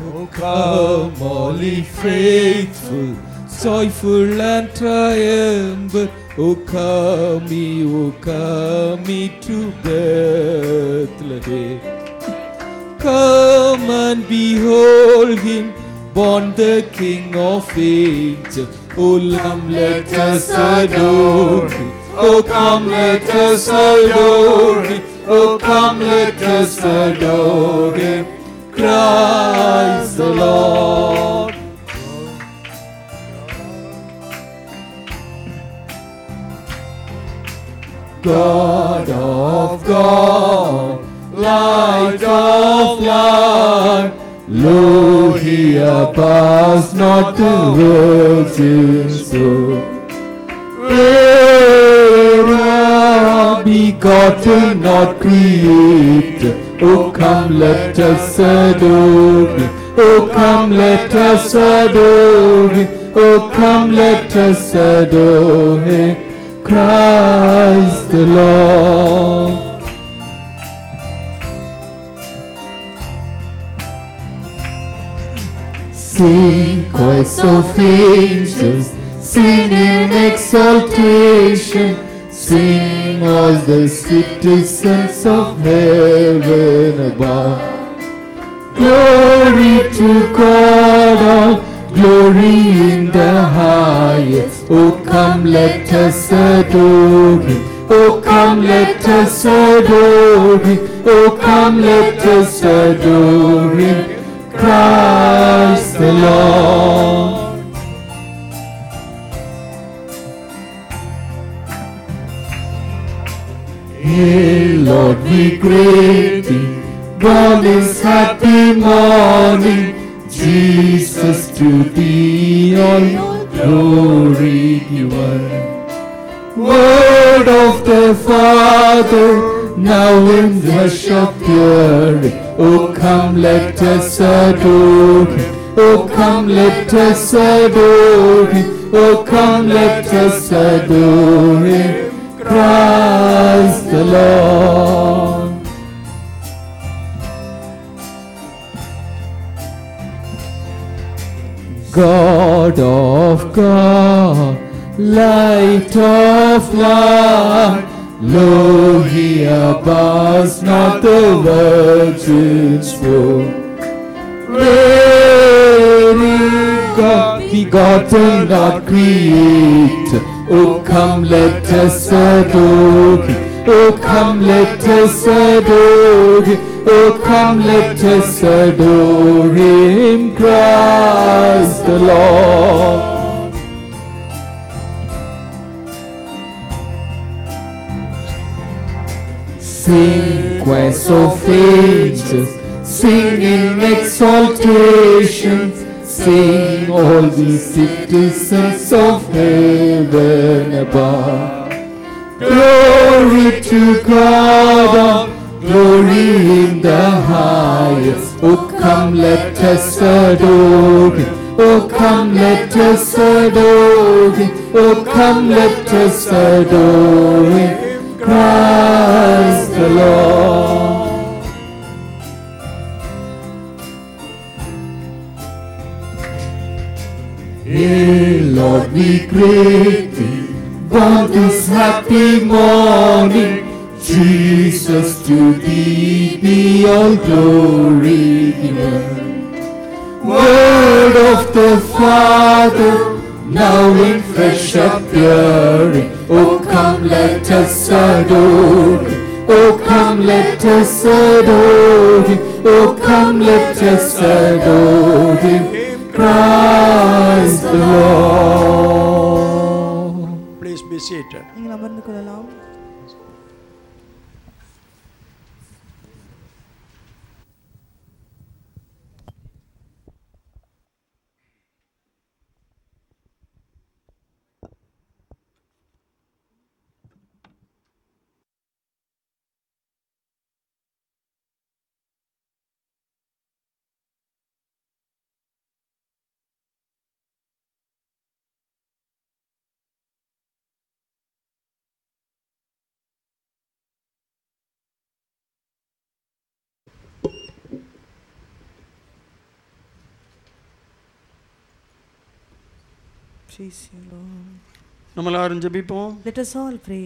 Oh, come, all ye faithful, joyful and triumphant. Oh, come ye to Bethlehem. Come and behold him, born the King of angels. Oh, come, let us adore him. Oh, come, let us adore him. Oh, come, let us adore him. Christ the Lord. God of God, Light of light, lo, he abides not the virgin's soul. Begotten, not created. Oh, come, let us adore him. Oh, come, let us adore him. Oh, come, let us adore him. Christ the Lord. Sing, choirs of angels, sing in exaltation. Sing all the citizens of heaven above. Glory to God, all glory in the highest. Oh, come, let us adore him. Oh, come, let us adore him. Oh, come, let us adore him. Christ the Lord. Hail, Lord, we greet thee. Born this happy morning. Jesus, to thee all glory given. Word of the Father, now in flesh appearing. Oh, come, let us adore him. Oh, come, let us adore him. Oh, come, let us adore him. Christ the Lord. God of God, Light of light, lo, he abides not the virgin's womb. God, begotten, not created. Oh, come, let us adore him. Oh, come, let us adore him. Oh, come, let us adore him. Christ the Lord. Sing, choirs of angels, sing in exaltation. Sing, all the citizens of heaven above. Glory to God, all glory in the highest. Oh, come, let us adore him. Oh, come, let us adore him. Oh, come, let us adore him. Christ the Lord. Hail, Lord, we greet thee. Born this happy morning. Jesus, to thee be all glory given. Word of the Father, now in flesh appearing. Oh, come, let us adore him. Oh, come, let us adore him. Oh, come, let us adore him. Christ the Lord. Please be seated. நீங்கள் அமர்ந்து கொள்ளலாம். Praise you, Lord. நம்ம எல்லாரும் ஜெபிப்போம். Let us all pray.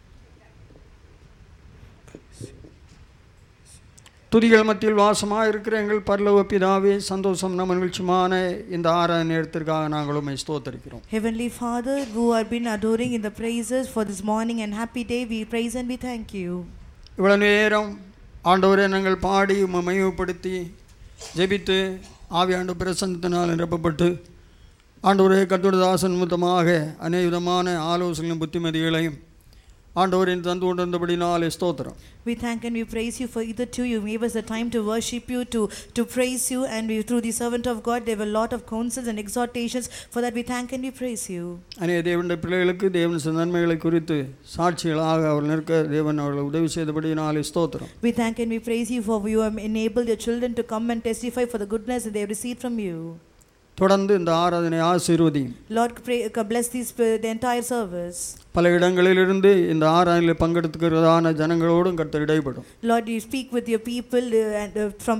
துதிகள் மத்தியில் வாசமாக இருக்கிற எங்கள் பரலோக பிதாவே, சந்தோஷம் நம்ம மகிழ்ச்சியான இந்த ஆராதனை நேரத்திற்காக நாங்கள் உம்மை ஸ்தோத்திரிக்கிறோம். Heavenly Father, who have been adoring in the praises for this morning and happy day, we praise and we thank you. இவ்வளவு நேரம் ஆண்டவரே நாங்கள் பாடி உம்மை மகிமைப்படுத்தி ஜெபித்து ஆவியாண்டு பிரசன்னத்தினால் நிரப்பப்பட்டு ஆண்டவரே கர்த்தருடைய தாசன் நிமித்தமாக அநேக விதமான ஆலோசனையும் புத்திமதிகளையும் ஆண்டவரின் தந்து கொண்டிருந்தபடினாலே ஸ்தோத்திரம். We thank and we praise you for either two. You gave us the time to worship you, to praise you, and we, through the servant of God, there were a lot of counsels and exhortations. For that we thank and we praise you. அநேக தேவனுடைய பிள்ளைகளுக்கு தேவன் நன்மைகளை குறித்து சாட்சிகளாக அவர் நிற்க தேவன் அவர்கள் உதவி செய்தபடினாலே ஸ்தோத்திரம். We thank and we praise you for you have enabled your children to come and testify for the goodness that they have received from you. தொடர்ந்து இந்த ஆராதனை ஆசீர்வதியும். Lord, bless the entire service. பல இடங்களிலிருந்து இந்த ஆராதனையில் பங்கெடுத்துக்கிறதான ஜனங்களோடும் கர்த்தர் இடைப்படும். Lord, you speak with your people and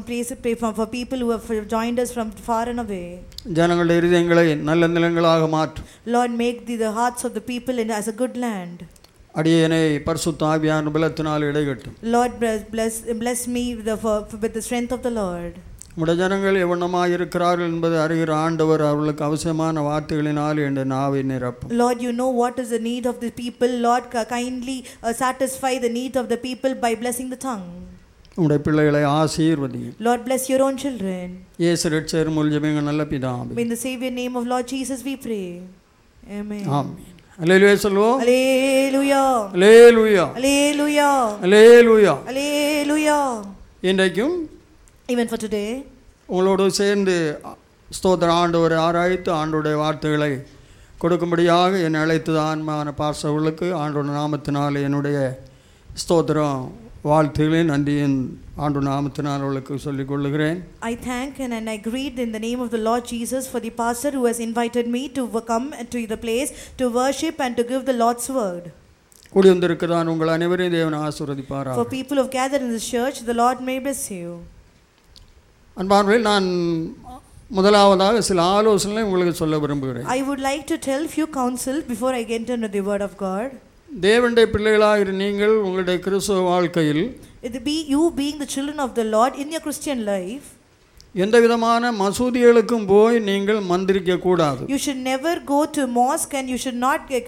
for people who have joined us from far and away. ஜனங்களுடைய இருதயங்களை நல்ல நிலங்களாக மாற்றும். Lord, make the hearts of the people as a good land. அடியேனை பரிசுத்த ஆவியான பலத்தினால் இடைகட்டும். Lord, bless me with the strength of the Lord. உடைய ஜனங்கள் எவ்வளமாக இருக்கிறார்கள் என்பதை அறிகிற ஆண்டவர் அவர்களுக்கு அவசியமான வார்த்தைகளினால் என்ற நாவை நிரப்பும். Lord, you know what is the need of the people. Lord, kindly satisfy the need of the people by blessing the tongue. உடைய பிள்ளைகளை ஆசீர்வதியும். Lord, bless your own children. இயேசு ரட்சகர் மூலம் ஜெபிங்க நல்ல பிதாவே. In the Savior name of Lord Jesus we pray. Amen. ஆமென். அல்லேலூயா சொல்லுவோம். Hallelujah. அல்லேலூயா. Hallelujah. அல்லேலூயா. Hallelujah. இன்றைக்கும் Even for today, உங்களோடு சேர்ந்து ஸ்தோத்திர ஆண்டவரை ஆராய்த்து ஆண்டோடைய வார்த்தைகளை கொடுக்கும்படியாக என்னை அழைத்தது ஆன்மான பாசவர்களுக்கு ஆண்டோட நாமத்தினால் என்னுடைய ஸ்தோத்திரம் வாழ்த்துக்களை நன்றியின் ஆண்டு நாமத்தினால் அவர்களுக்கு சொல்லிக் கொள்ளுகிறேன். I thank and I greet in the name of the Lord Jesus for the pastor who has invited me to come to the place to worship and to give the Lord's word. கூடி வந்திருக்கிறதான் உங்கள் அனைவரையும் தேவன் ஆசீர்வதிப்பாராக. For people who have gathered in this church, the Lord may bless you. அன்பானவர்களே, நான் முதலாவதாக சில ஆலோசனைகளை உங்களுக்கு சொல்ல விரும்புகிறேன். I would like to tell few counsel before I get into the word of God. தேவனுடைய பிள்ளைகளாக நீங்கள் உங்களுடைய கிறிஸ்தவ வாழ்க்கையில் You being the children of the Lord in your Christian life, எந்த விதமான மசூதிகளுக்கும் போய் நீங்கள் மந்திரிக்க கூடாது. You should never go to mosque and you should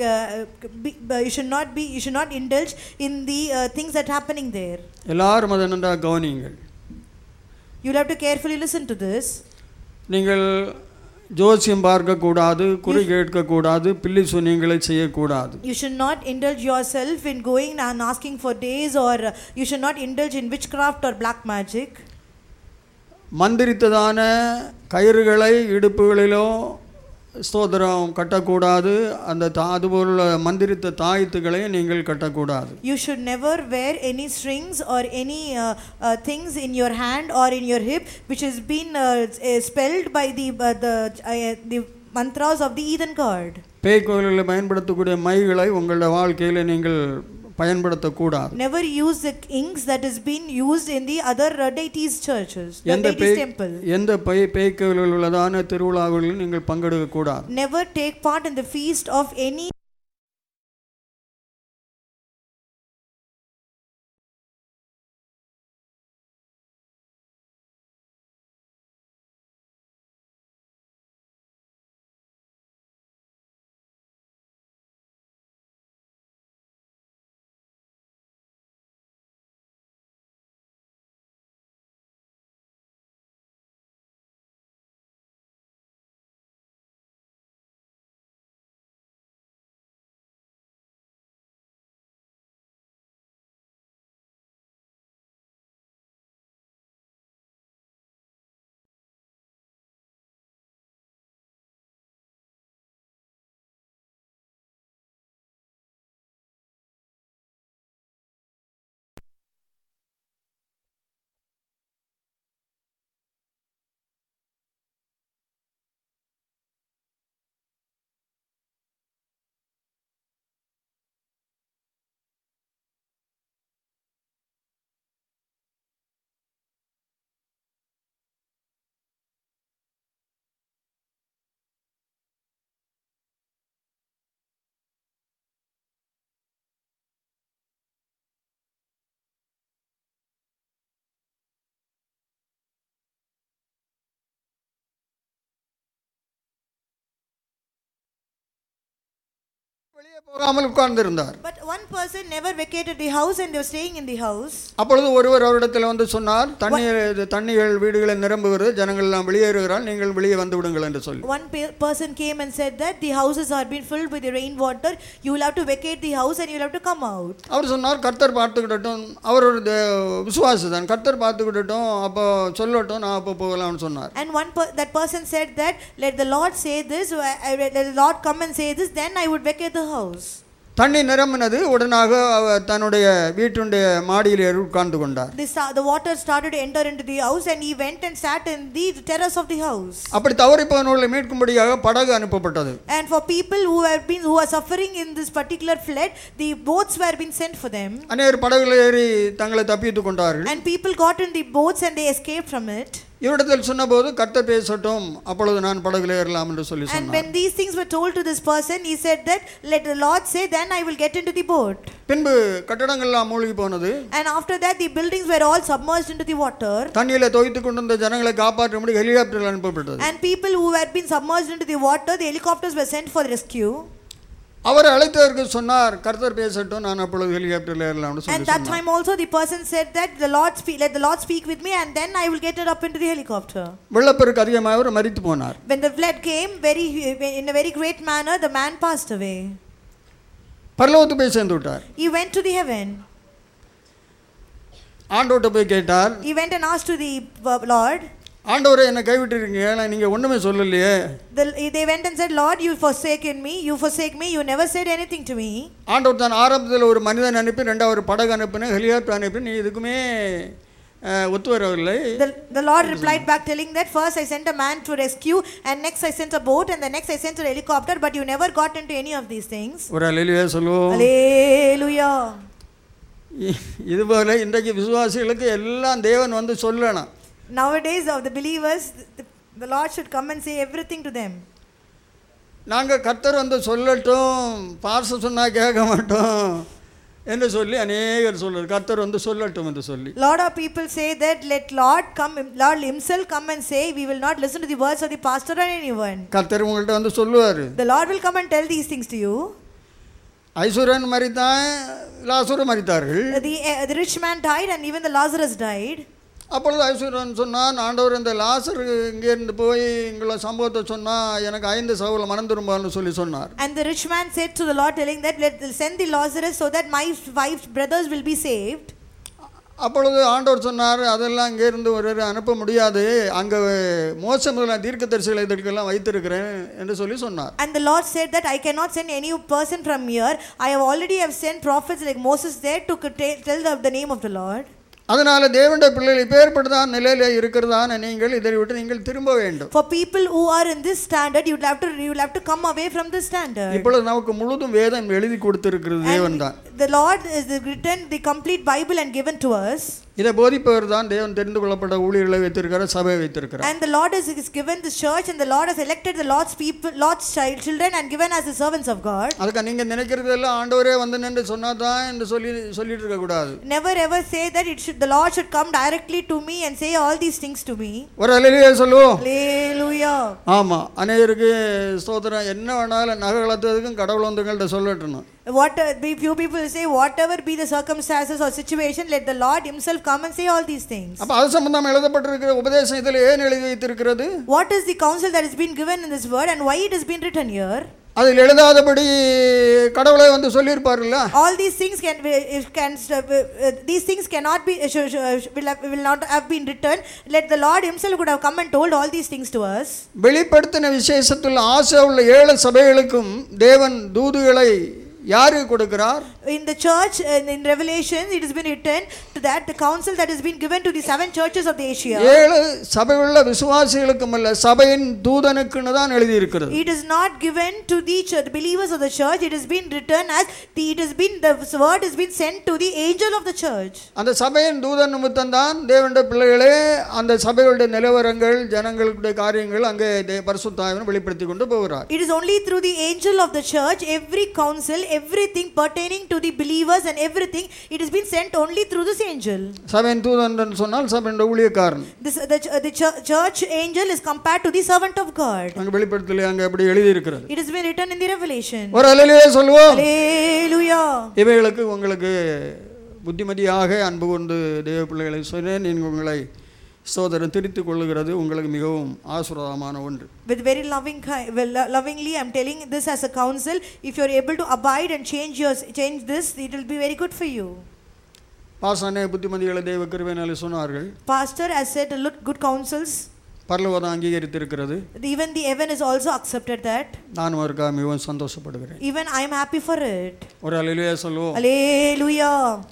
not indulge in the things that happening there. எல்லாரும் அதை நன்றாக கவனியுங்கள். You'll have to carefully listen to this. நீங்கள் ஜோசியம் பார்க்கக்கூடாது, குறி கேட்கக்கூடாது, பில்லி சூனியங்களை செய்யக்கூடாது. You should not indulge yourself in going and asking for days, or you should not indulge in witchcraft or black magic. மந்திரித்ததான கயிறுகளை இடுப்புகளிலோ ஸ்தோத்திரம் கட்டக்கூடாது. அந்த அதுபோல மந்திரித்த தாயத்துக்களை நீங்கள் கட்டக்கூடாது. You should never wear any strings or any things in your hand or in your hip which has been spelled by the mantras of the heathen god. பேய் கோயில்களில் பயன்படுத்தக்கூடிய மைகளை உங்களுடைய வாழ்க்கையில் நீங்கள் பயன்படுத்தக்கூடாது. Never use the inks that has been used in the other deities churches, the deities temple. எந்த பேய் கோயில்களில் உள்ளதான திருவிழாவில் நீங்கள் பங்கெடுக்க கூடாது. Never take part in the feast of any வெளியே போகாமல் உட்கார்ந்திருந்தார். But one person never vacated the house and they were staying in the house. அப்பொழுது ஒருவர் அவரிடத்தில் வந்து சொன்னார், தண்ணீர்கள் வீடுகளை நிரம்புகிறது, ஜனங்கள் எல்லாம் வெளியேறுகிறார்கள், நீங்கள் வெளியே வந்து விடுங்கள் என்று சொல்லி. One person came and said that the houses are being filled with the rainwater, you will have to vacate the house and you will have to come out. அவர் சொன்னார், கர்த்தர் பார்த்துக்கிட்டட்டும், அவர் ஒரு விசுவாசி தான், கர்த்தர் பார்த்துக்கிட்டட்டும், அப்போ சொல்லட்டும், நான் அப்போ போகலாம்னு சொன்னார். And that person said that let the Lord say this, let the Lord come and say this, then I would vacate the house. தண்ணி நிரம்பினது, உடனாக அவர் தன்னுடைய வீட்டுடைய மாடியில் உட்கார்ந்து கொண்டார். The water started to enter into the house and he went and sat in the terrace of the house. அப்படி தவறிப்போனவர்களை மீட்கும்படியாக படகு அனுப்பப்பட்டது. And for people who are suffering in this particular flood, the boats were being sent for them. அநேகர் படகுல ஏறி தங்களை தப்பித்துக் கொண்டார்கள். And people got in the boats and they escaped from it. இவரிடத்தில் சொன்னபோது கர்த்தர் பேசட்டும், அப்பொழுது நான் படகுல ஏறலாம் என்று சொல்லி சொன்னார். And when these things were told to this person, he said that let the Lord say, then I will get into the boat. பின்பு கட்டடங்கள் எல்லாம் மூழ்கி போனது. And after that the buildings were all submerged into the water. தண்ணியில தோய்த்துக் கொண்டிருந்த ஜனங்களை காப்பாற்றும்படி ஹெலிகாப்டர்கள் அனுப்பப்பட்டது. And people who had been submerged into the water, the helicopters were sent for rescue. அவர் அழைத்தவருக்கு சொன்னார், கர்த்தர் பேசட்டும், நான் அப்பொழுது ஹெலிகாப்டர்ல ஏறலாம்னு சொல்லி சொன்னார். And that time also the person said that let the Lord speak with me and then I will get it up into the helicopter. வெள்ளப்பெருக்கு அதிகமாக அவர் மரித்து போனார். When the flood came in a very great manner, the man passed away. பரலோகத்துக்கு போய் சேர்ந்து விட்டார். He went to the heaven. ஆண்டவர்ட்ட போய் கேட்டார். He went and asked to the Lord, ஆண்டவரே என்னை கைவிட்டிருக்கீங்க, நீங்க ஒண்ணுமே சொல்லலையே. They went and said, Lord, you forsaken me, you forsake me, you never said anything to me. ஆண்டவர் தான் ஆரம்பத்தில் ஒரு மனிதன் அனுப்பி, ரெண்டாவது ஒரு படகு அனுப்பின, ஹெலிகாப்டர் அனுப்பி, நீ இதுக்குமே ஒத்து வரவில்லை. The Lord replied back telling that first I sent a man to rescue and next I sent a boat and the next I sent a helicopter, but you never got into any of these things. ஒரு அல்லேலூயா சொல்லுவோம். அல்லேலூயா. இதுபோல இன்றைக்கு விசுவாசிகளுக்கு எல்லாம் தேவன் வந்து சொல்லணும். Nowadays of the believers, the Lord should come and say everything to them. நாங்கள் கர்த்தர் வந்து சொல்லட்டும், பார்ச சொன்னா கேட்க மாட்டோம் என்று சொல்லி அநேகர் சொல்றார். கர்த்தர் வந்து சொல்லட்டும் என்று சொல்லி. Lot of people say that let Lord himself come and say, we will not listen to the words of the pastor or anyone. கர்த்தர் உங்கள்ட்ட வந்து சொல்லுவார். The Lord will come and tell these things to you. ஐசுரன் மரித்தான், Lazarus மரித்தார்கள். The rich man died and even the Lazarus died. அப்பொழுது ஐஸ்வர்யன் சொன்னான், ஆண்டவர் இந்த லாசர் இங்கேருந்து போய் எங்களை சம்பவத்தை சொன்னால் எனக்கு 5 சவுல மனம் திரும்பான்னு சொல்லி சொன்னார். And the rich man said to the Lord telling that let send the Lazarus so that my 5 brothers will be saved. அப்பொழுது ஆண்டவர் சொன்னார், அதெல்லாம் இங்கேருந்து ஒரு அனுப்ப முடியாது, அங்கே மோச முதலான தீர்க்கதரிசிகளை இதற்கெல்லாம் வைத்திருக்கிறேன் என்று சொல்லி சொன்னார். And the Lord said that I cannot send any person from here, I already have sent prophets like Moses there to tell the name of the Lord. அதனால தேவனுடைய பிள்ளைகள் இப்பேற்பட்டதான நிலையில இருக்கிறதான நீங்கள் இதை விட்டு நீங்கள் திரும்ப வேண்டும். For people who are in this standard, you will have to come away from this standard. இப்பொழுது நமக்கு முழுதும் வேதம் எழுதி கொடுத்திருக்கிறது தேவன் தான். The Lord is written the complete Bible and given to us. இதை போதிப்பவர் தான் தேவன் தெரிந்து கொள்ளப்பட்ட ஊழியர்களை வைத்திருக்கிறார், சபையை வைத்திருக்கிறார். And the Lord has given this church and the Lord has elected the Lord's people, Lord's children and given as the servants of God. அதுக்கு நீங்க நினைக்கிறதெல்லாம் ஆண்டவரே வந்து நின்று சொன்னாதான் என்று சொல்லிட்டு இருக்க கூடாது. Never ever say that the Lord should come directly to me and say all these things to me. ஒரு அல்லேலூயா சொல்லுவோம். அல்லேலூயா. ஆமா, அநேகருக்கு ஸ்தோத்திரம். என்ன வேணாலும் நகலத்துக்கும் கடவுள் வந்து எங்கள்ட்ட சொல்லட்டணும். Few people say whatever be the circumstances or situation, let the Lord himself come and say all these things. அப்ப அது சம்பந்தமா எழுதப்பட்டிருக்கிற உபதேசம் இதிலே ஏன் எழுதி வைத்திருக்கிறது? What is the counsel that has been given in this word and why it has been written here? அதில் எழுதாதபடி கடவுளே வந்து சொல்லியிருப்பாருல்ல. All these things cannot be will not have been written. Let the Lord himself could have come and told all these things to us. வெளிப்படுத்தின விசேஷத்தில் Asia உள்ள 7 சபைகளுக்கும் தேவன் தூதுகளை யாருக்கு கொடுக்கிறார்? In the church in Revelation it has been written to that the counsel that has been given to the 7 churches of the Asia. 7 சபையுள்ள விசுவாசிகளுக்கும் அல்ல, சபையின் தூதனுக்குன்னு தான் எழுதி இருக்கிறது. It is not given to the believers of the church, it has been written as the word has been sent to the angel of the church. அந்த சபையின் தூதன் நிமித்தம் தான் தேவனுடைய பிள்ளைகளே அந்த சபைகளுடைய நிலவரங்கள் ஜனங்களுடைய காரியங்கள் அங்கே பரிசுத்த ஆவியானவர் வெளிப்படுத்தி கொண்டு போகிறார். It is only through the angel of the church every counsel, everything pertaining to the believers and everything, it has been sent only through this angel. சபையின் தூதன் என்று சொன்னால் சபையின் ஊழியக்காரன். The church angel is compared to the servant of God. அங்க வெளிப்படுத்தல அங்க அப்படி எழுதி இருக்கிறது. It has been written in the Revelation. ஒரு அல்லேலூயா சொல்லுவோம். Hallelujah. இவைகளுக்கு உங்களுக்கு புத்திமதியாக அன்பு கொண்டு தேவ பிள்ளைகளை சொன்னேன். நீங்கள் உங்களை சோதரன் திருத்திக் கொள்ளுகிறது உங்களுக்கு மிகவும் ஆசீர்வாதமான ஒன்று. With very lovingly I am telling this as a counsel. If you are able to abide and change this, it will be very good for you. பாஸ்டரே புத்திமதிகளை தேவ கிருபையினாலே சொன்னார்கள். Pastor has said good counsels. பரலோகம் அங்கீகரித்திருக்கிறது. Even the heaven has also accepted that. நான் அவருக்காக மிகவும் சந்தோஷப்படுகிறேன். Even I am happy for it. ஒரு அல்லேலூயா சொல்லுவோம். Hallelujah.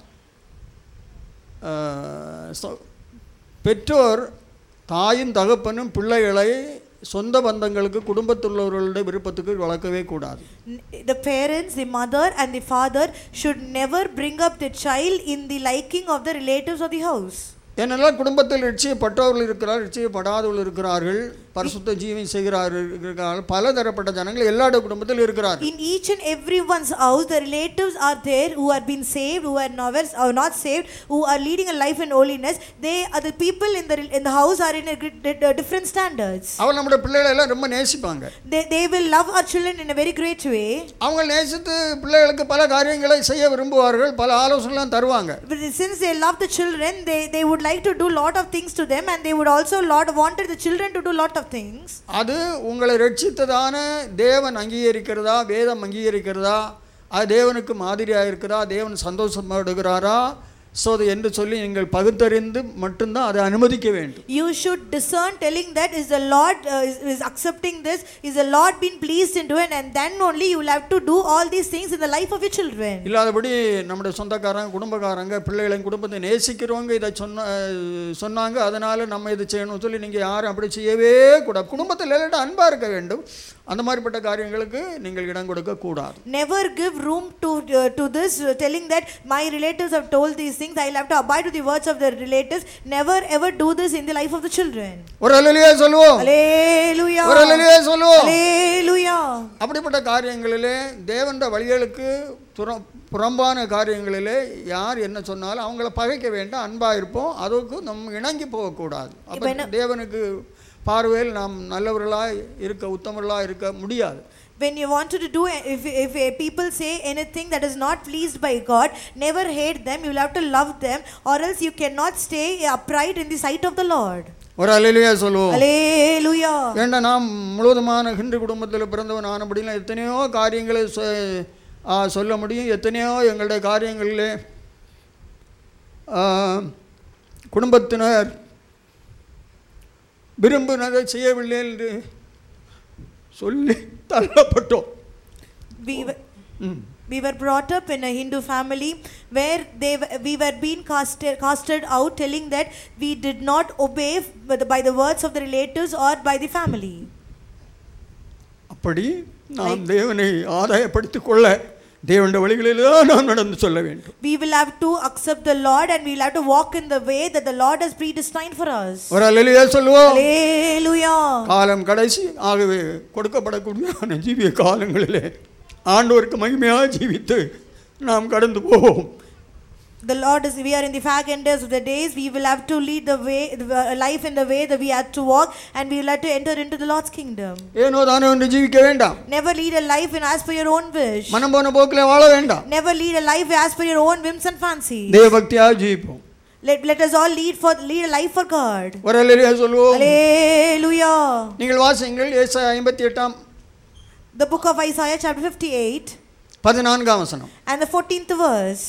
பெற்றோர் தாயும் தகப்பனும் பிள்ளைகளை சொந்த பந்தங்களுக்கு குடும்பத்துள்ளவர்களுடைய விருப்பத்துக்கு வளர்க்கவே கூடாது. The parents, the mother and the father should never bring up the child in the liking of the relatives of the house. ஏனென்றால் குடும்பத்தில் ரட்சிக்கப்பட்டவர்கள் இருக்கிறார்கள், ரட்சிக்கப்படாதவர்கள் இருக்கிறார்கள், பரிசுத்த ஜீவன் செய்கிறார்கள், பல தரப்பட்ட ஜனங்கள் எல்லா குடும்பத்தில் இருக்கிறார்கள். In each and everyone's house the relatives are there who are been saved, who are novice or not saved, who are leading a life in holiness. They are the people in the house are in a different standards. அவங்க நம்ம பிள்ளைகளை எல்லாம் ரொம்ப நேசிப்பாங்க. They will love our children in a very great way. அவங்க நேசித்து பிள்ளைகளுக்கு பல காரியங்களை செய்ய விரும்புவார்கள், பல ஆலோசனைலாம் தருவாங்க. Since they love the children, they would like to do lot of things to them, and they would also wanted the children to do lot of things. அது உங்களை ரட்சித்ததான தேவன் அங்கீகரிக்கிறதா, வேதம் அங்கீகரிக்கிறதா, அது தேவனுக்கு மாதிரியாக இருக்கிறதா, தேவன் சந்தோஷப்படுகிறாரா என்று சொல்லி நீங்கள் பகுத்தறிந்து மட்டும்தான் அதை அனுமதிக்க வேண்டும். You should discern, telling that is the Lord is accepting this, is the Lord been pleased into it, and then only you will have to do all these things in the life of your children. இல்லாதபடி நம்முடைய சொந்தக்காரங்க குடும்பக்காரங்க பிள்ளைகளின் குடும்பத்தை நேசிக்கிறவங்க இதை சொன்னாங்க, அதனால நம்ம இதை செய்யணும்னு சொல்லி நீங்கள் யாரும் அப்படி செய்யவே கூடாது. குடும்பத்தில் எல்லாரும் அன்பாக இருக்க வேண்டும். அந்த மாதிரிப்பட்ட காரியங்களுக்கு நீங்கள் இடம் கொடுக்க கூடாது. Never give room to this, telling that my relatives have told these things, I will have to abide to the words of the relatives. Never ever do this in the life of the children. ஒரு அல்லேலூயா சொல்லுவோம். Hallelujah. ஒரு அல்லேலூயா சொல்லுவோம். Hallelujah. அப்படிப்பட்ட காரியங்களிலே தேவனுடைய வழிகளுக்கு புறம்பான காரியங்களிலே யார் என்ன சொன்னாலும் அவங்கள பகைக்க வேண்டாம், அன்பாக இருப்போம். அதுக்கு நம்ம இணங்கி போகக்கூடாது. அப்போ தேவனுக்கு பார்வையில் நாம் நல்லவர்களாக இருக்க, உத்தமர்களாக இருக்க முடியாது. When you want to do, if people say anything that is not pleased by God, never hate them. You will have to love them, or else you cannot stay upright in the sight of the Lord. ஒரு அல்லேலூயா சொல்லுவோம். Hallelujah. ஏண்டா நாம் முழுவதுமான ஹிந்து குடும்பத்தில் பிறந்தவன் ஆனபடினா எத்தனையோ காரியங்களை சொல்ல முடியும். எத்தனையோ எங்களுடைய காரியங்களிலே குடும்பத்தினர் விரும்பினதை செய்யவில்லை என்று சொல்லி தள்ளப்பட்டோம். We were brought up in a Hindu family where we were being casted out, telling that we did not obey by the words of the relatives or by the family. அப்படி நாம் தேவனை ஆதாயப்படுத்திக் கொள்ள தேவனுடைய வழிகளிலே நாம் நடந்து சொல்ல வேண்டும். We will have to accept the Lord, and we will have to walk in the way that the Lord has predestined for us. ஒரு அல்லேலூயா சொல்லுவோம். Hallelujah. காலம் கடைசி ஆகவே கொடுக்கப்படக்கூடிய ஜீவிய காலங்களிலே ஆண்டவருக்கு மகிமையாக ஜீவித்து நாம் கடந்து போவோம். The Lord is, we are in the fag enders of the days. We will have to lead the way, life in the way that we have to walk, and we will have to enter into the Lord's kingdom. ஏனோ தானோ என்று ஜீவிக்க வேண்டாம். Never lead a life in as per your own wish. மனம் போன போக்கிலே வாழ வேண்டாம். Never lead a life as per your own whims and fancies. தேவபக்தியாக ஜீவிப்போம். Let us all lead a life for God. ஒரு அல்லேலூயா சொல்லுவோம். Hallelujah. நீங்கள் வாசியுங்கள் ஏசாயா 58 The book of Isaiah chapter 58 14ஆம் வசனம் and the 14th verse.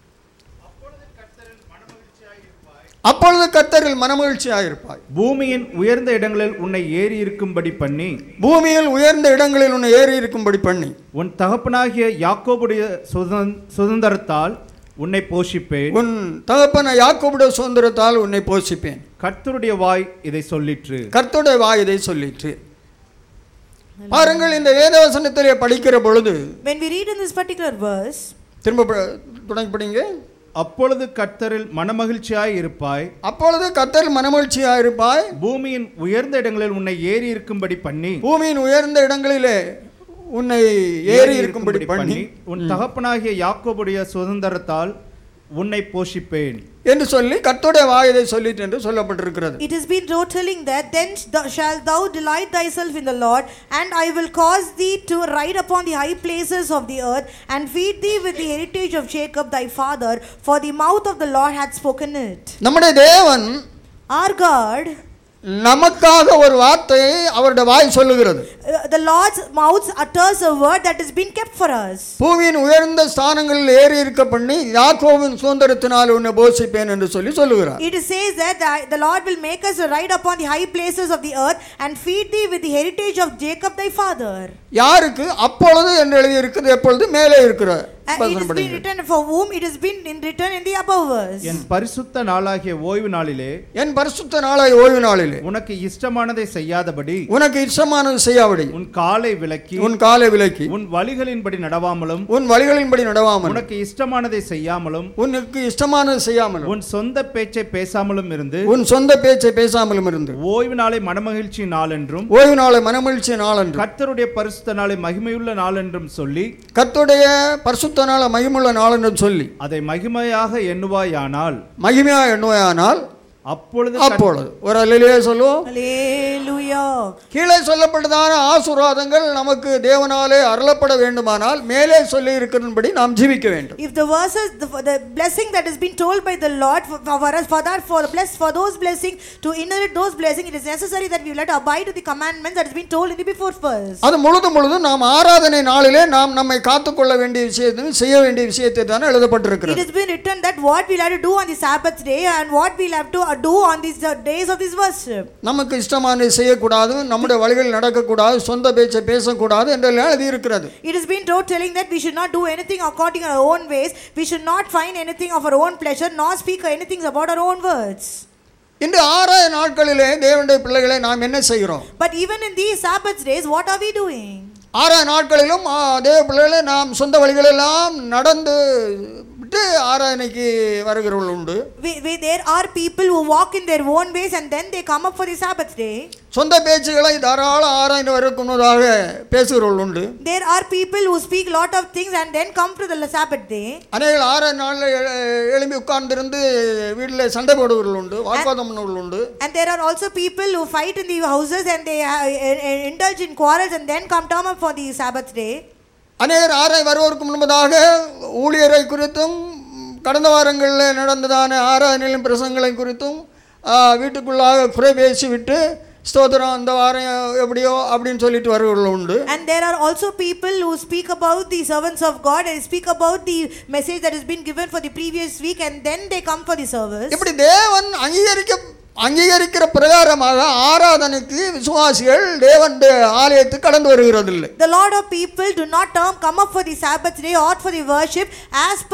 அப்பொழுது கர்த்தரில் மனமகிழ்ச்சியாக இருப்பாய். பூமியின் உயர்ந்த இடங்களில் உன்னை ஏறி இருக்கும்படி பண்ணி, பூமியில் உயர்ந்த இடங்களில் உன்னை ஏறி இருக்கும்படி பண்ணி, உன் தகப்பனாகிய யாக்கோபுடைய சுதந்திரத்தால் உன்னை போஷிப்பேன். உன் தகப்பன யாக்கோபுடைய சுதந்திரத்தால் உன்னை போஷிப்பேன். கர்த்தருடைய வாய் இதை சொல்லிற்று. கர்த்தருடைய வாய் இதை சொல்லிற்று. பாருங்கள், இந்த வேதவசனத்திலே படிக்கிற பொழுது, when we read in this particular verse, திரும்ப தொடங்கி படிங்க. அப்பொழுது கர்த்தரில் மனமகிழ்ச்சியாய் இருப்பாய். அப்பொழுது கர்த்தரில் மனமகிழ்ச்சியாய் இருப்பாய். பூமியின் உயர்ந்த இடங்களில் உன்னை ஏறி இருக்கும்படி பண்ணி, பூமியின் உயர்ந்த இடங்களிலே உன்னை ஏறி இருக்கும்படி பண்ணி உன் தகப்பனாகிய யாக்கோபுடைய சுதந்திரத்தால் உன்னை போஷிப்பேன் என்று சொல்லி கர்த்தருடைய வாயை சொல்லிட்டு என்று சொல்லப்பட்டிருக்கிறது. It has been telling that then shalt thou delight thyself in the Lord, and I will cause thee to ride upon the high places of the earth, and feed thee with the heritage of Jacob thy father, for the mouth of the Lord hath spoken it. நம்முடைய தேவன், our God, நமக்காக ஒரு வார்த்தையை அவருடைய வாய் சொல்லுகிறது. The Lord's mouth utters a word that has been kept for us. பூமியின் உயர்ந்த ஸ்தானங்களில் ஏறி இருக்க பண்ணி யாக்கோபின் சுதந்திரத்தினால் உன்னை போஷிப்பேன் என்று சொல்லுகிறார். It says that the Lord will make us ride upon the high places of the earth and feed thee with the heritage of Jacob thy father. யாருக்கு? அப்பொழுது என்று எழுதி இருக்குது, எப்பொழுது மேலே இருக்கிறார். It has been written for whom it has been written in the above verse. என் பரிசுத்த நாளாகிய ஓய்வு நாளிலே, என் பரிசுத்த நாளாகிய ஓய்வு நாளிலே உனக்கு இஷ்டமானதை செய்யாதபடி, உனக்கு இஷ்டமானது செய்யாதபடி, உன் காலை விலக்கி, உன் காலை விலக்கி, உன் வழிகளின்படி நடவாமலும், உன் வழிகளின்படி நடவாமலும், உனக்கு இஷ்டமானதை செய்யாமலும், உனக்கு இஷ்டமானது செய்யாமலும், உன் சொந்த பேச்சை பேசாமலும் இருந்து, உன் சொந்த பேச்சை பேசாமலும் இருந்து, ஓய்வு நாளை மனமகிழ்ச்சி நாள் என்றும், ஓய்வு நாளை மனமகிழ்ச்சி நாள் என்றும், கர்த்தருடைய பரிசுத்த நாளை மகிமையுள்ள நாள் என்றும் சொல்லி, கர்த்தருடைய பரிசுத்த நாளை மகிமையுள்ள நாள் என்றும் சொல்லி அதை மகிமையாக எண்ணுவாயானால், மகிமையாக எண்ணுவாயானால், அப்பொழுது ஒரு அல்லேலூயா சொல்லுவோம். அல்லேலூயா. கீழே சொல்லப்பட்டதான ஆசீர்வாதங்கள் நமக்கு தேவனாலே அருளப்பட வேண்டுமானால் மேலே சொல்லி இருக்கிறபடி நாம் ஜீவிக்க வேண்டும். If the verses, the blessing that has been told by the Lord for those blessings, to inherit those blessings, it is necessary that we let abide to the commandments that has been told in the before verse. அது முழுதும் நாம் ஆராதனை நாளிலே நாம் நம்மை காத்துக்கொள்ள வேண்டிய விஷயத்தை செய்ய வேண்டிய விஷயத்தை தான் எழுதப்பட்டிருக்கிறது. It has been written that what we have to do on the Sabbath day and what we have to do on these days of this worship. நமக்கு இஷ்டமானதை செய்யக்கூடாது, நம்முடைய வழிகளில் நடக்கக்கூடாது, சொந்த பேச்சை பேசக்கூடாது என்றெல்லாம் எழுதி இருக்கிறது. It has been telling that we should not do anything according to our own ways, we should not find anything of our own pleasure, nor speak anything about our own words. இந்த 6 நாட்களிலே தேவனுடைய பிள்ளைகளை நாம் என்ன செய்கிறோம்? But even in these Sabbath days, what are we doing? 6 நாட்களிலும் தேவ பிள்ளைகளை நாம் சொந்த வழிகளெல்லாம் நடந்து விட்டு ஆராதனைக்கு வருகிறவர்கள் உண்டு. There are people who walk in their own ways and then they come up for the Sabbath day. சொந்த பேச்சுகளை தாராள ஆராய்ந்து வருவதாக பேசுகிறவர்கள் உண்டு. There are people who speak lot of things and then come to the Sabbath day. அநேகர் 6 நாள்ல எழும்பி உட்கார்ந்திருந்து வீட்டில் சண்டை போடுகிறவர்கள் உண்டு, வாக்குவாதம் பண்ணுகிறவர்கள் உண்டு. And there are also people who fight in the houses and they indulge in quarrels and then come down for the Sabbath day. அநேகர் ஆராய் வருவதற்கு முன்பதாக ஊழியரை குறித்தும் கடந்த வாரங்களில் நடந்ததான ஆராதனைகளின் பிரசங்களை குறித்தும் வீட்டுக்குள்ளாக குறை பேசிவிட்டு ஸ்தோத்திரம் அந்த வாரம் எப்படியோ அப்படின்னு சொல்லிட்டு வருவர்கள் உண்டு. And there are also people who speak about the servants of God and speak about the message that has been given for the previous week and then they come for the service. இப்படி தேவன் அங்கீகரிக்கிற பிரகாரமாக ஆராதனைக்கு விசுவாசிகள் தேவனுடைய ஆலயத்துக்கு கடந்து வருகிறதில்லை. The lot of people do not come up for the Sabbath day or for the worship as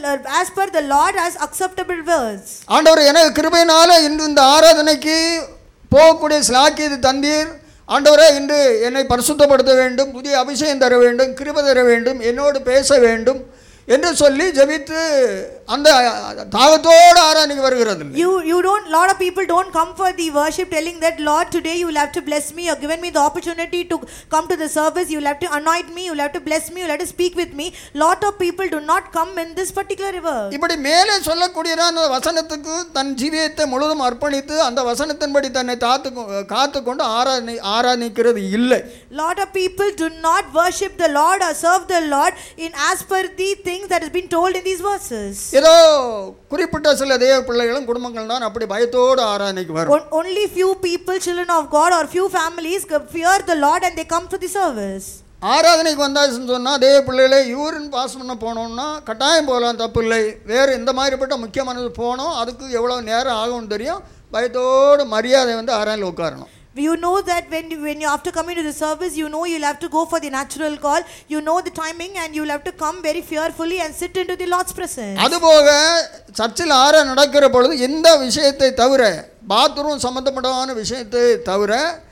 per the Lord as acceptable words. ஆண்டவர் எனக்கு கிருபையினால இந்த ஆராதனைக்கு போகக்கூடிய ஸ்லாக்கியத்தை தந்தீர். ஆண்டவரே இன்று என்னை பரிசுத்தப்படுத்த வேண்டும், புதிய அபிஷேகம் தர வேண்டும், கிருபை தர வேண்டும், என்னோடு பேச வேண்டும் என்று சொல்லி ஜெபித்து அந்த தாகத்தோடு ஆராதனைக்கு வருகிறது. You don't, lot of people don't come for the worship telling that Lord today you will have to bless me, you have given me the opportunity to come to the service, you will have to anoint me, you will have to bless me, you will have to speak with me. Lot of people do not come in this particular river. இப்படி மேலே சொல்லக்கூடியதான வசனத்துக்கு தன் ஜீவியத்தை முழுதும் அர்ப்பணித்து அந்த வசனத்தின்படி தன்னை காத்துக்கொண்டு ஆராதனைக்கிறது இல்லை. Lot of people do not worship the Lord or serve the Lord in as per the things that has been told in these verses. ஏதோ குறிப்பிட்ட சில தேவ பிள்ளைகளும் குடும்பங்கள் தான் அப்படி பயத்தோடு ஆராதனைக்கு வரும். Only few people, children of God or few families fear the Lord and they come to the service. ஆராதனைக்கு வந்தாச்சுன்னு சொன்னால் தேவ பிள்ளைகளை யூரின் பாஸ் பண்ண போனோம்னா கட்டாயம் போகலாம், தப்பு இல்லை. வேறு இந்த மாதிரிப்பட்ட முக்கியமானது போனோம், அதுக்கு எவ்வளோ நேரம் ஆகும்னு தெரியும். பயத்தோடு மரியாதை ஆராதனையில் உட்காரணும். You know that when you after coming to the service, you know you'll have to go for the natural call, you know the timing and you'll have to come very fearfully and sit into the Lord's presence. அதுபோக சர்ச்சில் ஆராதனை நடக்கிற பொழுது எந்த விஷயத்தை தவிர, bathroom சம்பந்தப்பட்டமான விஷயத்தை தவிர,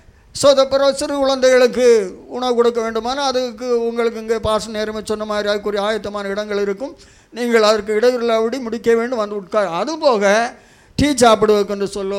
சிறு குழந்தைகளுக்கு உணவு கொடுக்க வேண்டுமானால் அதுக்கு உங்களுக்கு இங்கே பாச நேரமே சொன்ன மாதிரி அதுக்குரிய ஆயத்தமான இடங்கள் இருக்கும். நீங்கள் அதற்கு இடையில்லாவிடி முடிக்க வேண்டும், வந்து உட்கார். அதுபோக டீ சாப்பிடுவதுன்னு சொல்லோ,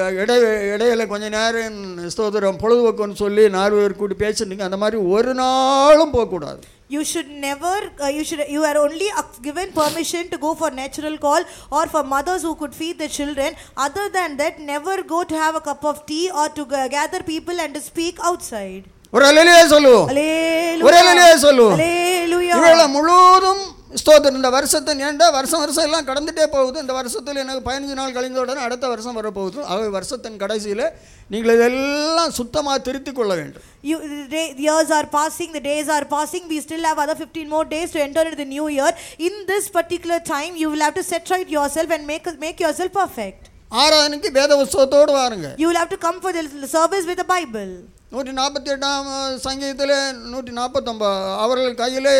இடையில கொஞ்சம் நேரம் ஸ்தோத்திரம் பொழுதுபோக்குன்னு சொல்லி 4 பேர் கூட்டி பேசிட்டீங்க, அந்த மாதிரி ஒரு நாளும் போகக்கூடாது. You should never, you are only given permission to go for natural call or for mothers who could feed their children. Other than that, never go to have a cup of tea or to gather people and to speak outside. ஒரு அல்லேலூயா சொல்லுவோம். Hallelujah. ஒரு அல்லேலூயா சொல்லுவோம். Hallelujah. இவள முழுவதும் ஸ்தோத்திரம். இந்த வருஷத்தை ஏண்டா வருஷம் எல்லாம் கடந்துட்டே போகுது. இந்த வருஷத்தில் எனக்கு 15 நாள் கழிந்த உடனே அடுத்த வருஷம் வரப்போகுது. ஆகவே வருஷத்தின் கடைசியில் நீங்கள் இதெல்லாம் சுத்தமாக திருத்திக் கொள்ள வேண்டும். The years are passing, the days are passing, we still have other 15 more days to enter into the new year. In this particular time you will have to set right yourself and make yourself perfect. ஆராதனைக்கு வேத புத்தகத்தோடு வாருங்க. You will have to come for the service with the Bible. 148ஆம் சங்கீதத்தில் 149 அவர்கள் கையிலே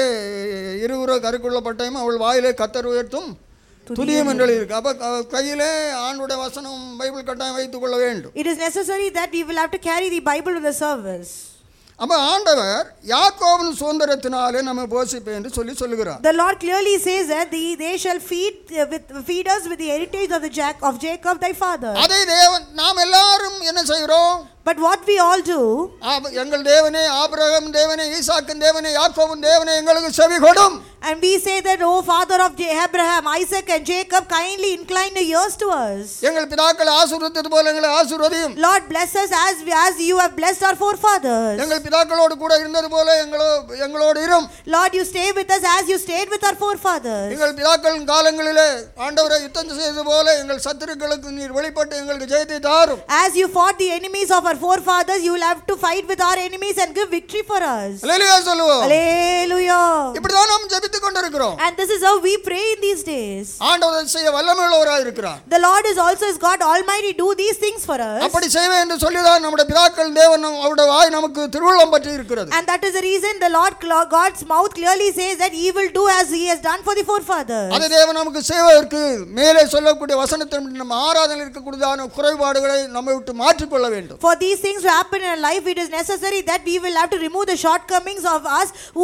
20 கருக்குள்ள பட்டயம் அவள் வாயிலே கத்தர் உயர்த்தும் துதியம் என்று இருக்கு. அப்ப கையிலே ஆண்டுடைய வசனம் பைபிள் கட்டாயம் வைத்துக் கொள்ள வேண்டும். It is necessary that we will have to carry the Bible to the service. அப்ப ஆண்டவர் யாக்கோபின் சுதந்திரத்தினாலே நம்ம போஷிப்பேன் என்று சொல்லுகிறார். The Lord clearly says that they shall feed us with the heritage of Jacob thy father. அதை தேவன் நாம் எல்லாரும் என்ன செய்கிறோம்? But what we all do, எங்கள் தேவனே, ஆபிரகாம் தேவனே, ஈசாக்கின் தேவனே, யாக்கோபின் தேவனே எங்களுக்கு செவி கொடும். And we say that, oh father of Abraham, Isaac and Jacob, kindly incline your ears to us. எங்கள் பிதாக்களை ஆசீர்வதித்தது போல எங்களை ஆசீர்வதியும். Lord, bless us as you have blessed our forefathers. எங்கள் பிதாக்களோடு கூட இருந்தது போல எங்களோடு இரும். Lord, you stay with us as you stayed with our forefathers. எங்கள் பிதாக்களின் காலங்களிலே ஆண்டவரை யுத்தம் செய்தது போல எங்கள் சத்துருக்களுக்கு நீர் வெளிப்பட்டு எங்களுக்கு ஜெயத்தை தாரும். As you fought the enemies of our forefathers, you will have to fight with our enemies and give victory for us. Hallelujah சொல்லுவோம். Hallelujah. இப்படி தான் நாம் ஜெபித்துக் கொண்டிருக்கிறோம். And this is how we pray in these days. ஆண்டவர் செய்ய வல்லமையுள்ளவராய் இருக்கிறார். The Lord is also as God Almighty do these things for us. அப்படி செய்வேன் என்று சொல்லி தான் நம்முடைய பிதாக்கள் தேவன் அவருடைய வாய் நமக்கு திருவுள்ளம் பற்றி இருக்கிறது. And that is the reason the Lord God's mouth clearly says that he will do as he has done for the forefathers. அதை தேவன் நமக்கு செய்வதற்கு மேலே சொல்லக்கூடிய வசனத்தின் நம்ம ஆராதனையில் இருக்கக்கூடியதான குறைபாடுகளை நம்மை விட்டு மாற்றிக் கொள்ள வேண்டும். For these things to happen in our life, it is necessary that we will have to remove the shortcomings of us who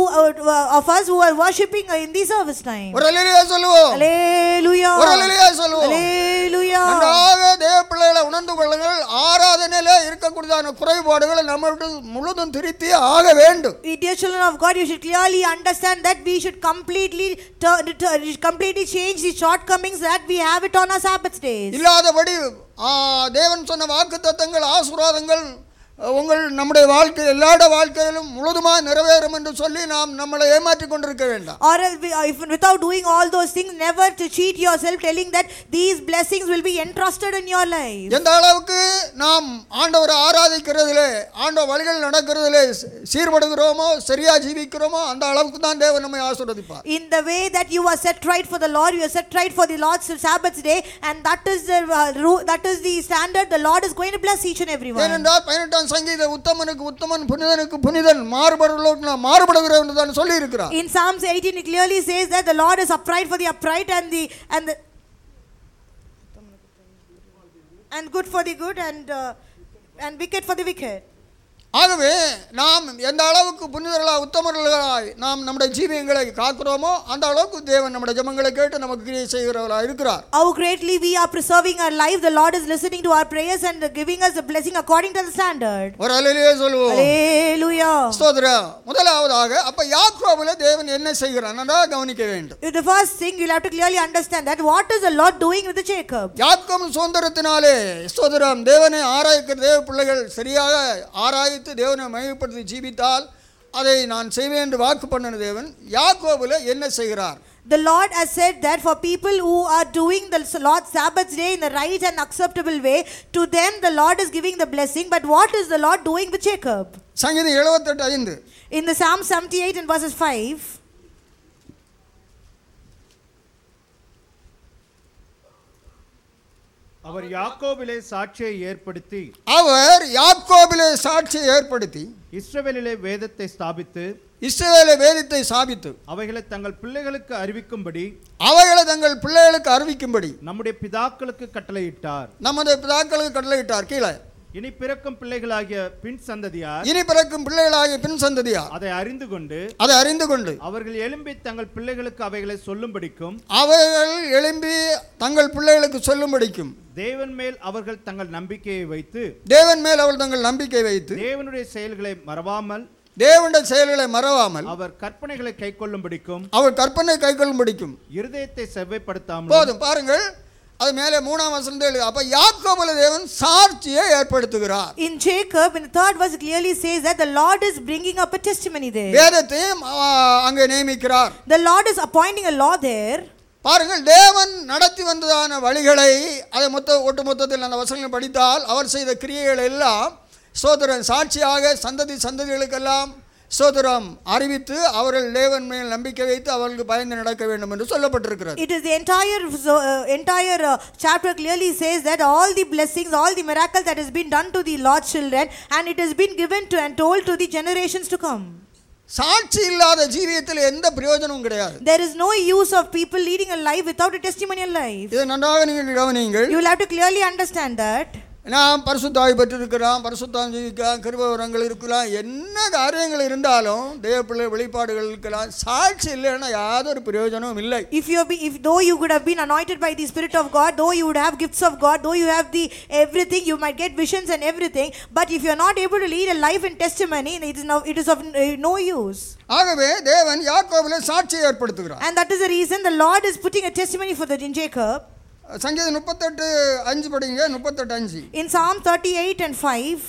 are worshipping in the service time. ஒரு அல்லேலூயா சொல்லுவோம். Hallelujah. ஒரு அல்லேலூயா சொல்லுவோம். Hallelujah. நன்றாக தேவ பிள்ளைகளை உணர்ந்து கொள்ளுங்கள். ஆராதனையிலே இருக்கக்கூடியதான குறைபாடுகளை நம்ம விட்டு முழுதும் திருத்தி ஆக வேண்டும். Dear children of God, you should clearly understand that we should completely change the shortcomings that we have it on our Sabbath days. இல்லாதபடி தேவன் சொன்ன வாக்குத்தத்தங்கள் ஆசீர்வாதங்கள் நம்முடைய வாழ்க்கை எல்லாட வாழ்க்கையிலும் முழுதுமாக நிறைவேறும் என்று சொல்லி நாம் நம்மளை ஏமாற்றிக் கொண்டிருக்க வேண்டாம். Or if without doing all those things, never to cheat yourself telling that these blessings will be entrusted in your life. எந்த அளவுக்கு நாம் ஆண்டவரை ஆராதிக்கிறதிலே ஆண்டவர் வழிகள் நடக்கிறதிலே சீர்படுகிறோமோ சரியா ஜீவிக்கிறோமோ அந்த அளவுக்கு தான் தேவன் நம்மை ஆசீர்வதிப்பார். In the way that you are set right for the Lord, you are set right for the Lord's Sabbath day, and that is the standard. The Lord is going to bless each and everyone. ஏனென்றால் 18 சங்கீத உத்தமனுக்கு உத்தமன் புனிதனுக்கு புனிதன் மாறுபடுகிறோம் என்று தான் சொல்லி இருக்கிறார். In Psalms 18 it clearly says that the Lord is upright for the upright and good for the good and wicked for the wicked. ஆகவே நாம் எந்த அளவுக்கு புனிதர்களாய் உத்தமர்களாய் நாம் நம்முடைய ஜீவியங்களை காக்கிறோமோ அந்த அளவுக்கு தேவன் நம்முடைய ஜெபங்களை கேட்டு நமக்கு கிரியை செய்கிறவராய் இருக்கிறார். How greatly we are preserving our life, the Lord is listening to our prayers and giving us the blessing according to the standard. ஒரு அல்லேலூயா சொல்லுவோம். Hallelujah. ஸ்தோத்திரம். முதலாவதாக அப்ப யாக்கோபிலே தேவன் என்ன செய்கிறார் நன்றாக கவனிக்க வேண்டும். The first thing you'll have to clearly understand that what is the Lord doing with the Jacob. யாக்கோபின் சுதந்திரத்தினாலே ஸ்தோத்திரம் தேவனை ஆராய்க்கிற தேவ பிள்ளைகள் சரியாக ஆராய்த்து தேவனை மகிமைப்படுத்தி ஜீவித்தால் அதை நான் செய்வேன் என்று வாக்கு பண்ணின தேவன் யாக்கோபிலே என்ன செய்கிறார்? The Lord has said that for people who are doing the Lord's Sabbath day in the right and acceptable way, to them the Lord is giving the blessing. But what is the Lord doing with Jacob? சங்கீதம் 78:5 In the Psalm 78 and verses 5, அவர் யாக்கோபிலே சாட்சியை ஏற்படுத்தி இஸ்ரவேலிலே வேதத்தை ஸ்தாபித்து அவைகளை தங்கள் பிள்ளைகளுக்கு அறிவிக்கும்படி நம்முடைய பிதாக்களுக்கு கட்டளையிட்டார். கீழே இனி பிறக்கும் பிள்ளைகளாகிய பின் சந்ததியார் அதை அறிந்து கொண்டு அவர்கள் எழும்பி தங்கள் பிள்ளைகளுக்கு அவைகளை சொல்லும்படிக்கும் தேவன் மேல் அவர்கள் தங்கள் நம்பிக்கையை வைத்து தேவனுடைய செயல்களை மறவாமல் அவர் கற்பனைகளை கைக்கொள்ளும்படிக்கும் இருதயத்தை செவ்வைப்படுத்தாமல் போதும். பாருங்கள், அது மேலே 3ஆம் வசனத்தில் அப்ப யாக்கோபுல தேவன் சாட்சியை ஏற்படுத்துகிறார். In Jacob, in the 3rd verse, it clearly says that the Lord is bringing up a testimony there. வேதத்தையும் அங்கே நியமிக்கிறார். The Lord is appointing a law there. பாருங்கள், தேவன் நடத்தி வந்ததான வழிகளை அதை ஒட்டுமொத்தத்தில் அந்த வசனங்களை படித்தால் அவர் செய்த கிரியைகள் எல்லாம் ஸ்தோத்திரம் சாட்சியாக சந்ததிகளுக்கெல்லாம் ஸ்தோத்திரம் அறிவித்து அவர்கள் தேவன் மேல் நம்பிக்கை வைத்து அவர்களுக்கு பயந்து நடக்க வேண்டும் என்று சொல்லப்பட்டிருக்கிறது. It is the entire chapter clearly says that all the blessings, all the miracles that has been done to the Lord's children, and it has been given to and told to the generations to come. சாட்சி இல்லாத ஜீவியத்தில் எந்த பிரயோஜனமும் கிடையாது. There is no use of people leading a life without a testimonial life. இதை நன்றாக நீங்கள் கவனியுங்கள். You will have to clearly understand that. நாம் பரிசுத்தாவி பெற்றிருக்கிறோம், பரிசுத்தம் ஜீவிக்கலாம், கிருபை வரங்கள் இருக்கலாம், என்ன காரியங்கள் இருந்தாலும் தேவ பிள்ளை வெளிப்பாடுகள் இருக்கலாம், சாட்சி இல்லைன்னா யாதொரு பிரயோஜனமும் இல்லை. Though you could have been anointed by the Spirit of God, though you would have gifts of God, though you have the everything, you might get visions and everything, but if you are not able to lead a life in testimony, it is of no use. ஆகவே தேவன் யாக்கோபிலே சாட்சியை ஏற்படுத்துகிறார். And that is the reason the Lord is putting a testimony for in Jacob. சங்கீதம் 38:5 படிங்க. 38:5. In Psalm 38 and 5,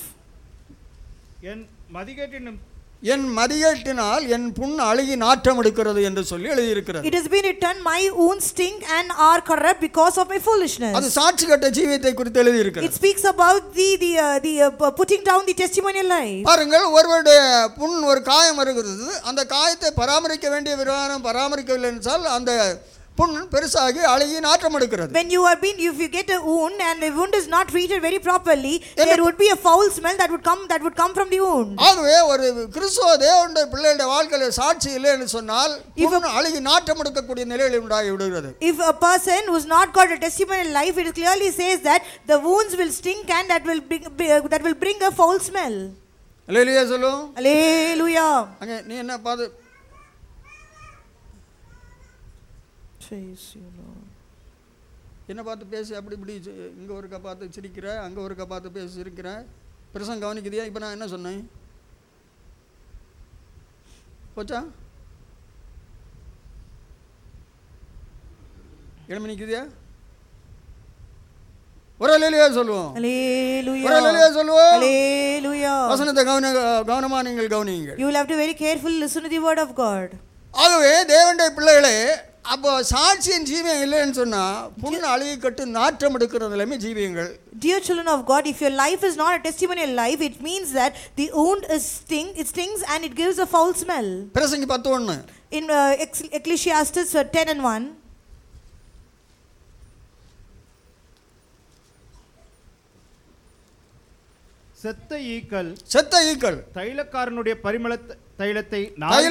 என் மதிகேட்டினால் என் புண் அழுகி நாற்றம் எடுக்கிறது என்று சொல்லி எழுதியிருக்கிறது. It has been written, my wounds stink and are corrupt because of my foolishness. அது சாட்சி கட்ட ஜீவியத்தை குறித்து எழுதியிருக்கிறது. It speaks about the putting down the testimonial life. பாருங்கள், ஒருவருடைய புண் ஒரு காயம் வருகிறது, அந்த காயத்தை பராமரிக்க வேண்டிய விதம் பராமரிக்கவில்லை என்றால் அந்த புண் பெருசாகி அழுகி நாற்றம் எடுக்கிறது. When if you get a wound and the wound is not treated very properly, there would be a foul smell that would come from the wound. ஆகவே ஒரு கிறிஸ்தவ தேவனுடைய பிள்ளைகளுடைய வாழ்க்கையில சாட்சி இல்லை என்று சொன்னால் புண் அழுகி நாற்றம் எடுக்கக்கூடிய நிலையில் உண்டாகி விடுகிறது. If a person who's not got a testimonial life, it clearly says that the wounds will stink and that will bring a foul smell. அல்லேலூயா சொல்லு. அல்லேலூயா. அங்க நீ என்ன பாது என்ன பார்த்து பேசி அப்படி இப்படி இங்கே ஒருக்கா பார்த்து சிரிக்கிற, அங்கே ஒருக்கா பார்த்து பேசி சிரிக்கிற, பிரசங்க கவனிக்குதியா? இப்போ நான் என்ன சொன்னேன் போச்சா? எழுமி நிற்குதியா? ஒரு அல்லேலூயா சொல்லுவோம். ஒரு அல்லேலூயா சொல்லுவோம். வசனத்தை கவனமா நீங்கள் கவனியுங்கள். You will have to very carefully listen to the word of God. ஆகவே தேவனுடைய பிள்ளைகளே, அப்போ சாட்சியின் ஜீவியம் இல்லைன்னு சொன்னா புண் அழுகி கட்டு நாற்றம் எடுக்கிறது எல்லாமே ஜீவியங்கள். Dear children of God, if your life is not a testimonial life, it means that the wound it stings and it gives a foul smell. பிரசங்கி 10:1. In Ecclesiastes 10 and 1. செத்த ஈக்கள் தைலக்காரனுடைய பரிமள தைலத்தை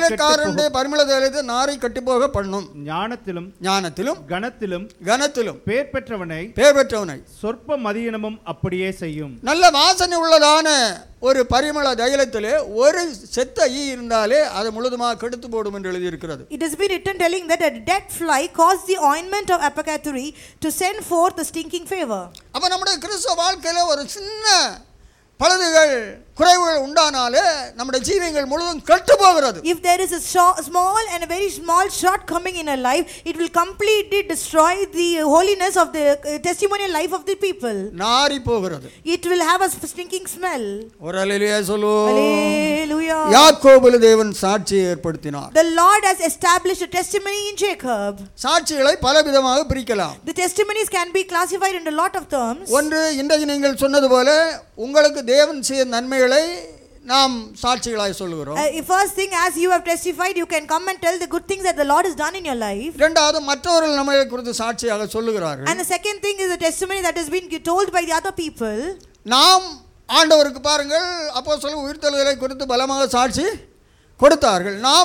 நாரை கட்டி போக பண்ணும். ஞானத்திலும் கனத்திலும் பேர் பெற்றவனை சொற்ப மதியினமும் அப்படியே செய்யும். நல்ல வாசனை உள்ளதான ஒரு பரிமள தைலத்திலே ஒரு செத்த ஈ இருந்தாலே அது முழுதுமாக கெடுத்து போடும் என்று எழுதியிருக்கிறது. It has been written telling that a dead fly caused the ointment of apothecary to send forth the stinking favor. அப்ப நம்முடைய கிறிஸ்தவ வாழ்க்கையில ஒரு சின்ன பழுதுகள் குறைவுகள் உண்டானாலே நம்முடைய ஜீவியங்கள் முழுவதும் கெட்டு போகிறது. If there is a small and a very small shortcoming in a life, it will completely destroy the holiness of the testimonial life of the people. நாறி போகிறது. It will have a stinking smell. ஒரு அல்லேலூயா சொல்லு. Hallelujah. யாக்கோபிலே தேவன் சாட்சியை ஏற்படுத்தினார். The Lord has established a testimony in Jacob. சாட்சிகளை பலவிதமாக பிரிக்கலாம். The testimonies can be classified in a lot of terms. ஒன்று, இன்றைக்கு நீங்கள் சொன்னது போல உங்களுக்கு தேவன் செய்த நன்மைகளை நாம் சாட்சிகளாய் சொல்கிறோம். First thing, as you have testified, you can come and tell the good things that the Lord has done in your life. இரண்டாவது, மற்றவர்கள் நம்மை குறித்து சாட்சியாக சொல்லுகிறார்கள். And the second thing is the testimony that has been told by the other people. நாம் ஆண்டவருக்கு பாருங்கள் அப்போஸ்தலர் உயிர்த்தெழுதலை குறித்து பலமாக சாட்சி கொடுத்தார்கள். நாம்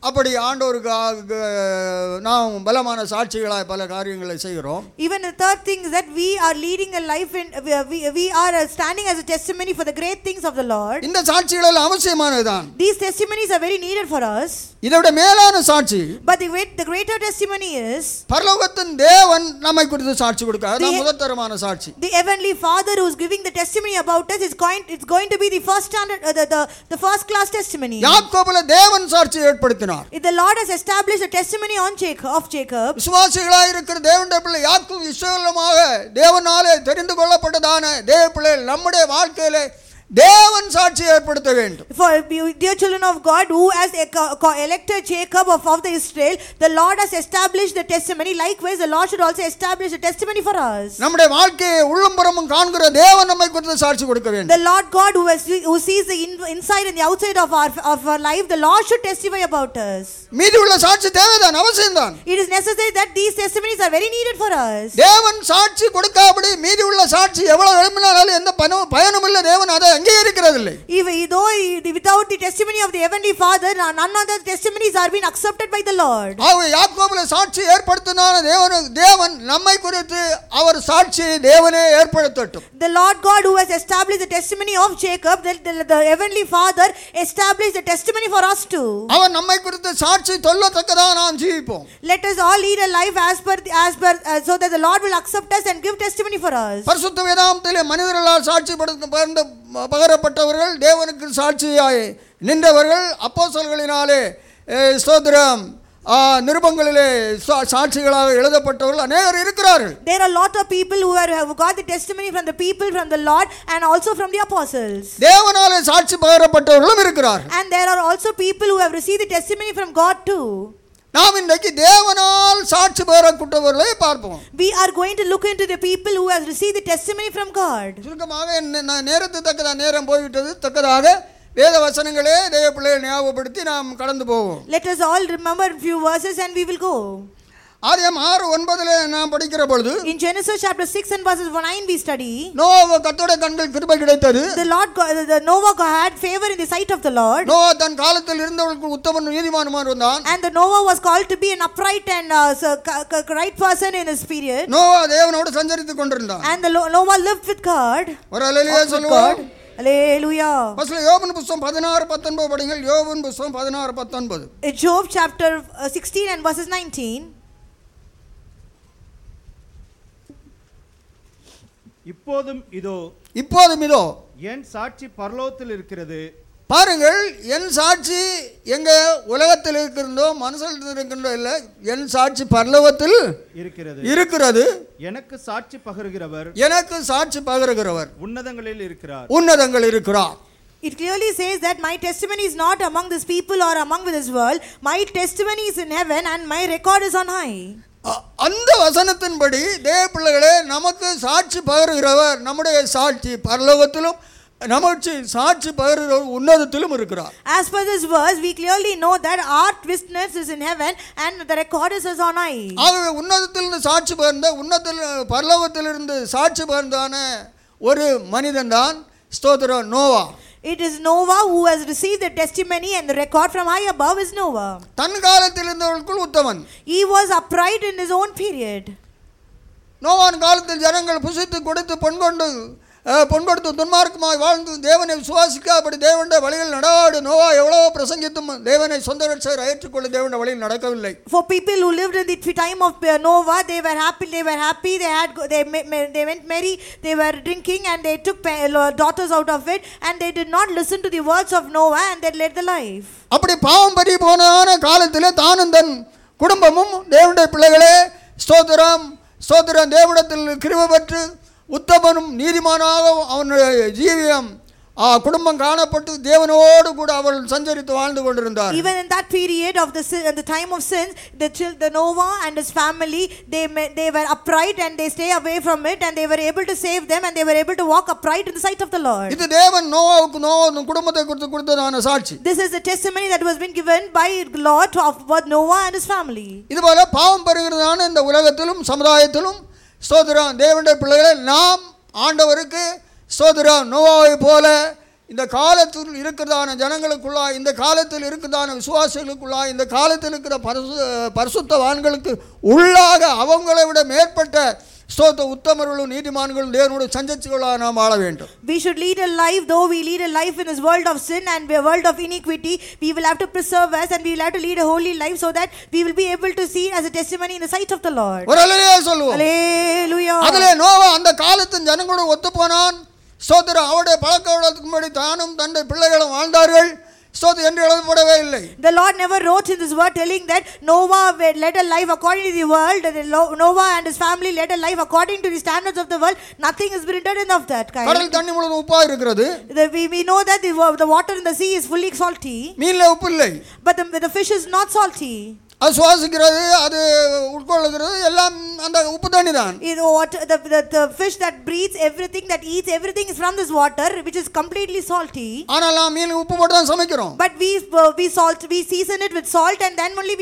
அப்படி ஆண்டவருக்கு நாம் பலமான சாட்சிகளாய் பல காரியங்களை செய்கிறோம். Even the third thing is that we are leading a life in we are standing as a testimony for the great things of the Lord. இந்த சாட்சிகள் எல்லாம் அவசியமானதுதான். These testimonies are very needed for us. இதோட மேலான சாட்சி, but the greater testimony is பரலோகத்தின் தேவன் நம்மை குறித்து சாட்சி கொடுக்கிறார். அது முதற்தரமான சாட்சி. The heavenly Father who is giving the testimony about us it's going to be the first standard the first class testimony. யாக்கோபுல தேவன் சாட்சி ஏற்படுத்தினார். The Lord has established a testimony of Jacob. விசுவாசிகளாய் இருக்கிற தேவனுடைய பிள்ளை யாக்கோபு இஸ்ரவேலுமாக தேவனாலே தெரிந்து கொள்ளப்பட்டதான தேவ பிள்ளைகள் நம்முடைய வாழ்க்கையிலே தேவன் சாட்சி ஏற்படுத்த வேண்டும். For dear children of God who has elected Jacob of the Israel, the Lord has established the testimony. Likewise, the Lord should also establish a testimony for us. நம்முடைய வாழ்க்கையை உள்ளும் புறமும் காண்கிற தேவன் நம்மை குறித்து சாட்சி கொடுக்க வேண்டும். The Lord God who sees the inside and the outside of our life, the Lord should testify about us. மீதி உள்ள சாட்சி தேவைதான், அவசியம்தான். It is necessary that these testimonies are very needed for us. தேவன் சாட்சி கொடுக்காதபடி மீதி உள்ள சாட்சி எவ்வளவு எழுப்பினாலும் எந்த பயனும் இல்லை. தேவன் அதை அங்கீகரிக்கிறதில்லை. Without the testimony of the heavenly Father, none of the testimonies are being accepted by the Lord. யாக்கோபுல சாட்சி ஏற்படுத்தினான தேவன் நம்மை குறித்து அவர் சாட்சியை தேவனே ஏற்படுத்தட்டும். The Lord God who has established the testimony of Jacob, the heavenly Father established the testimony for us too. அவர் நம்மை குறித்து சாட்சி சொல்லத்தக்கதாக நாம் ஜீவிப்போம். Let us all lead a life as per so that the Lord will accept us and give testimony for us. பரிசுத்த வேதாகமத்திலே மனிதர்களால் சாட்சி பகரப்பட்டவர்கள் தேவனுக்கு சாட்சியாய் நின்றவர்கள் அப்போஸ்தலர்களினாலே ஸ்தோத்திரம் நிருபங்களிலே சாட்சிகளாக எழுதப்பட்டவர்கள் அநேகர் இருக்கிறார்கள். There are a lot of people who have got the testimony from the people, from the Lord, and also from the apostles. தேவனாலே சாட்சி பகரப்பட்டவர்களும் இருக்கிறார்கள். And there are also people who have received the testimony from God too. நாம் இன்றைக்கு தேவனால் சாட்சி பகரப்பட்டவர்களை பார்ப்போம். We are going to look into the people who have received the testimony from God. சுருக்கமாக நேரத்துக்கு தக்கதாக நேரம் போய்விட்டது தக்கதாக வேத வசனங்களே தேவ பிள்ளைகளை ஞாபகப்படுத்தி நாம் கடந்து போவோம். Let us all remember a few verses and we will go. ஆதியாகமம் 6:9 நாம் படிக்கிற பொழுது, in Genesis chapter 6 and verses 9 we study, Noah கர்த்தருடைய கண்களில் கிருபை கிடைத்தது. Noah had favor in the sight of the Lord. Noah தன் காலத்தில் இருந்தவர்களுக்கு உத்தமனும் நீதிமானுமாக இருந்தான். And the Noah was called to be an upright and right person in his period. Noah தேவனோடு சஞ்சரித்துக் கொண்டிருந்தான். And Noah lived with God. ஒரு அல்லேலூயா சொல்லுவோம். Hallelujah. ஃபர்ஸ்ட் யோபு புத்தகம் 16:19 படிங்கள். யோபு புத்தகம் 16:19. Job chapter 16 and verses 19. இப்போதும் இதோ என் சாட்சி பரலோகத்தில் இருக்கிறது. பாருங்கள், என் சாட்சி எங்க உலகத்தில் இருக்கிறதோ மனுஷத்தில் இருக்கின்றோ இல்லை, என் சாட்சி பரலோகத்தில் இருக்கிறது. எனக்கு சாட்சி பகருகிறவர் உன்னதங்களில் இருக்கிறார். It clearly says that my testimony is not among this people or among this world. My testimony is in heaven and my record is on high. அந்த வசனத்தின்படி தேவ பிள்ளைகளே, நமக்கு சாட்சி பகருகிறவர் நம்முடைய சாட்சி பரலோகத்திலும் நமக்கு சாட்சி பகருகிறவர் உன்னதத்திலும் இருக்கிறார். As per this verse we clearly know that our witness is in heaven and the record is on high. ஆகவே உன்னதத்திலிருந்து சாட்சி பகர்ந்த பரலோகத்திலிருந்து சாட்சி பகர்ந்தான ஒரு மனிதன் தான் ஸ்தோத்திரம் Noah. It is Noah who has received the testimony and the record from high above is Noah. தன் காலத்தில் இருந்தவர்களுக்குள் உத்தமன். He was upright in his own period. நோவான் காலத்தில் ஜனங்கள் புசித்து கொடுத்து பொன் கொடுத்து துன்மார்க்கமாய் வாழ்ந்து தேவனை விசுவாசிக்காதபடி தேவனுடைய வழியில் நடாடு நோவா எவ்வளவோ பிரசங்கித்தும் தேவனை சொந்த ரட்சகர் ஏற்றுக்கொள்ள தேவனுடைய வழியில் நடக்கவில்லை. For people who lived in the time of Noah, they were happy, they went merry, they were drinking and they took daughters out of it and they did not listen to the words of Noah and they led the life. அப்படி பாவம் பறி போன காலத்திலே தானும் தன் குடும்பமும் தேவனுடைய பிள்ளைகளே ஸ்தோத்திரம் தேவனிடத்தில் கிருபை பெற்று உத்தமனும் நீதிமானாக அவனுடைய ஜீவியம் குடும்பம் காணப்பட்டு தேவனோடு கூட அவர்கள் சஞ்சரித்து வாழ்ந்து கொண்டிருந்தார். Even in that period of the time of sin, the Noah and his family they were upright and they stay away from it and they were able to save them and they were able to walk upright in the sight of the Lord. இது தேவன் நோவாவுக்கு குடும்பத்தை குறித்து கொடுத்ததான சாட்சி. This is the testimony that was been given by Lord of Noah and his family. இதுபோல பாவம் பெறுகிறதான இந்த உலகத்திலும் சமுதாயத்திலும் ஸ்தோத்திரம் தேவனுடைய பிள்ளைகளை நாம் ஆண்டவருக்கு ஸ்தோத்திரம் நோவாவை போல இந்த காலத்தில் இருக்கிறதான ஜனங்களுக்குள்ளா, இந்த காலத்தில் இருக்கிறதான விசுவாசிகளுக்குள்ளா, இந்த காலத்தில் இருக்கிற பரிசுத்தவான்களுக்கு உள்ளாக அவங்களை விட மேற்பட்ட ஸ்தோத்திர உத்தமர்களும் நீதிமான்களும் தேவனுடைய சஞ்சரிகளாக நாம் வாழ வேண்டும். We should lead a life, though we lead a life in this world of sin and a world of iniquity, we will have to preserve us and we will have to lead a holy life so that we will be able to see as a testimony in the sight of the Lord. ஒரு அல்லேலூயா சொல்லுவோம். Hallelujah. அதிலே நோவா அந்த காலத்தின் ஜனங்களோடு ஒத்து போனான். ஸ்தோத்திர அவருடைய பழக்க வழக்கத்தின்படி தானும் தன்னுடைய பிள்ளைகளும் வாழ்ந்தார்கள். ஸ்தோத்திரம் என்று எழுதப்படவே இல்லை. The Lord never wrote in this word telling that Noah led a life according to the world, Noah and his family led a life according to the standards of the world. Nothing is written in of that kind. கடல் தண்ணி முழுவதும் உப்பா இருக்கிறது. We know that the water in the sea is fully salty. மீன்ல உப்பு இல்லை. But the fish is not salty. அது சுவாசிக்கிறது, அது உட்கொள்ளுகிறது, எல்லாம் அந்த உப்பு தண்ணி தான். The fish that breathes, everything that eats, everything is from this water which is completely salty. ஆனால் நாம் மீன் உப்பு போட்டு தான் சமைக்கிறோம். But we season it with salt and then only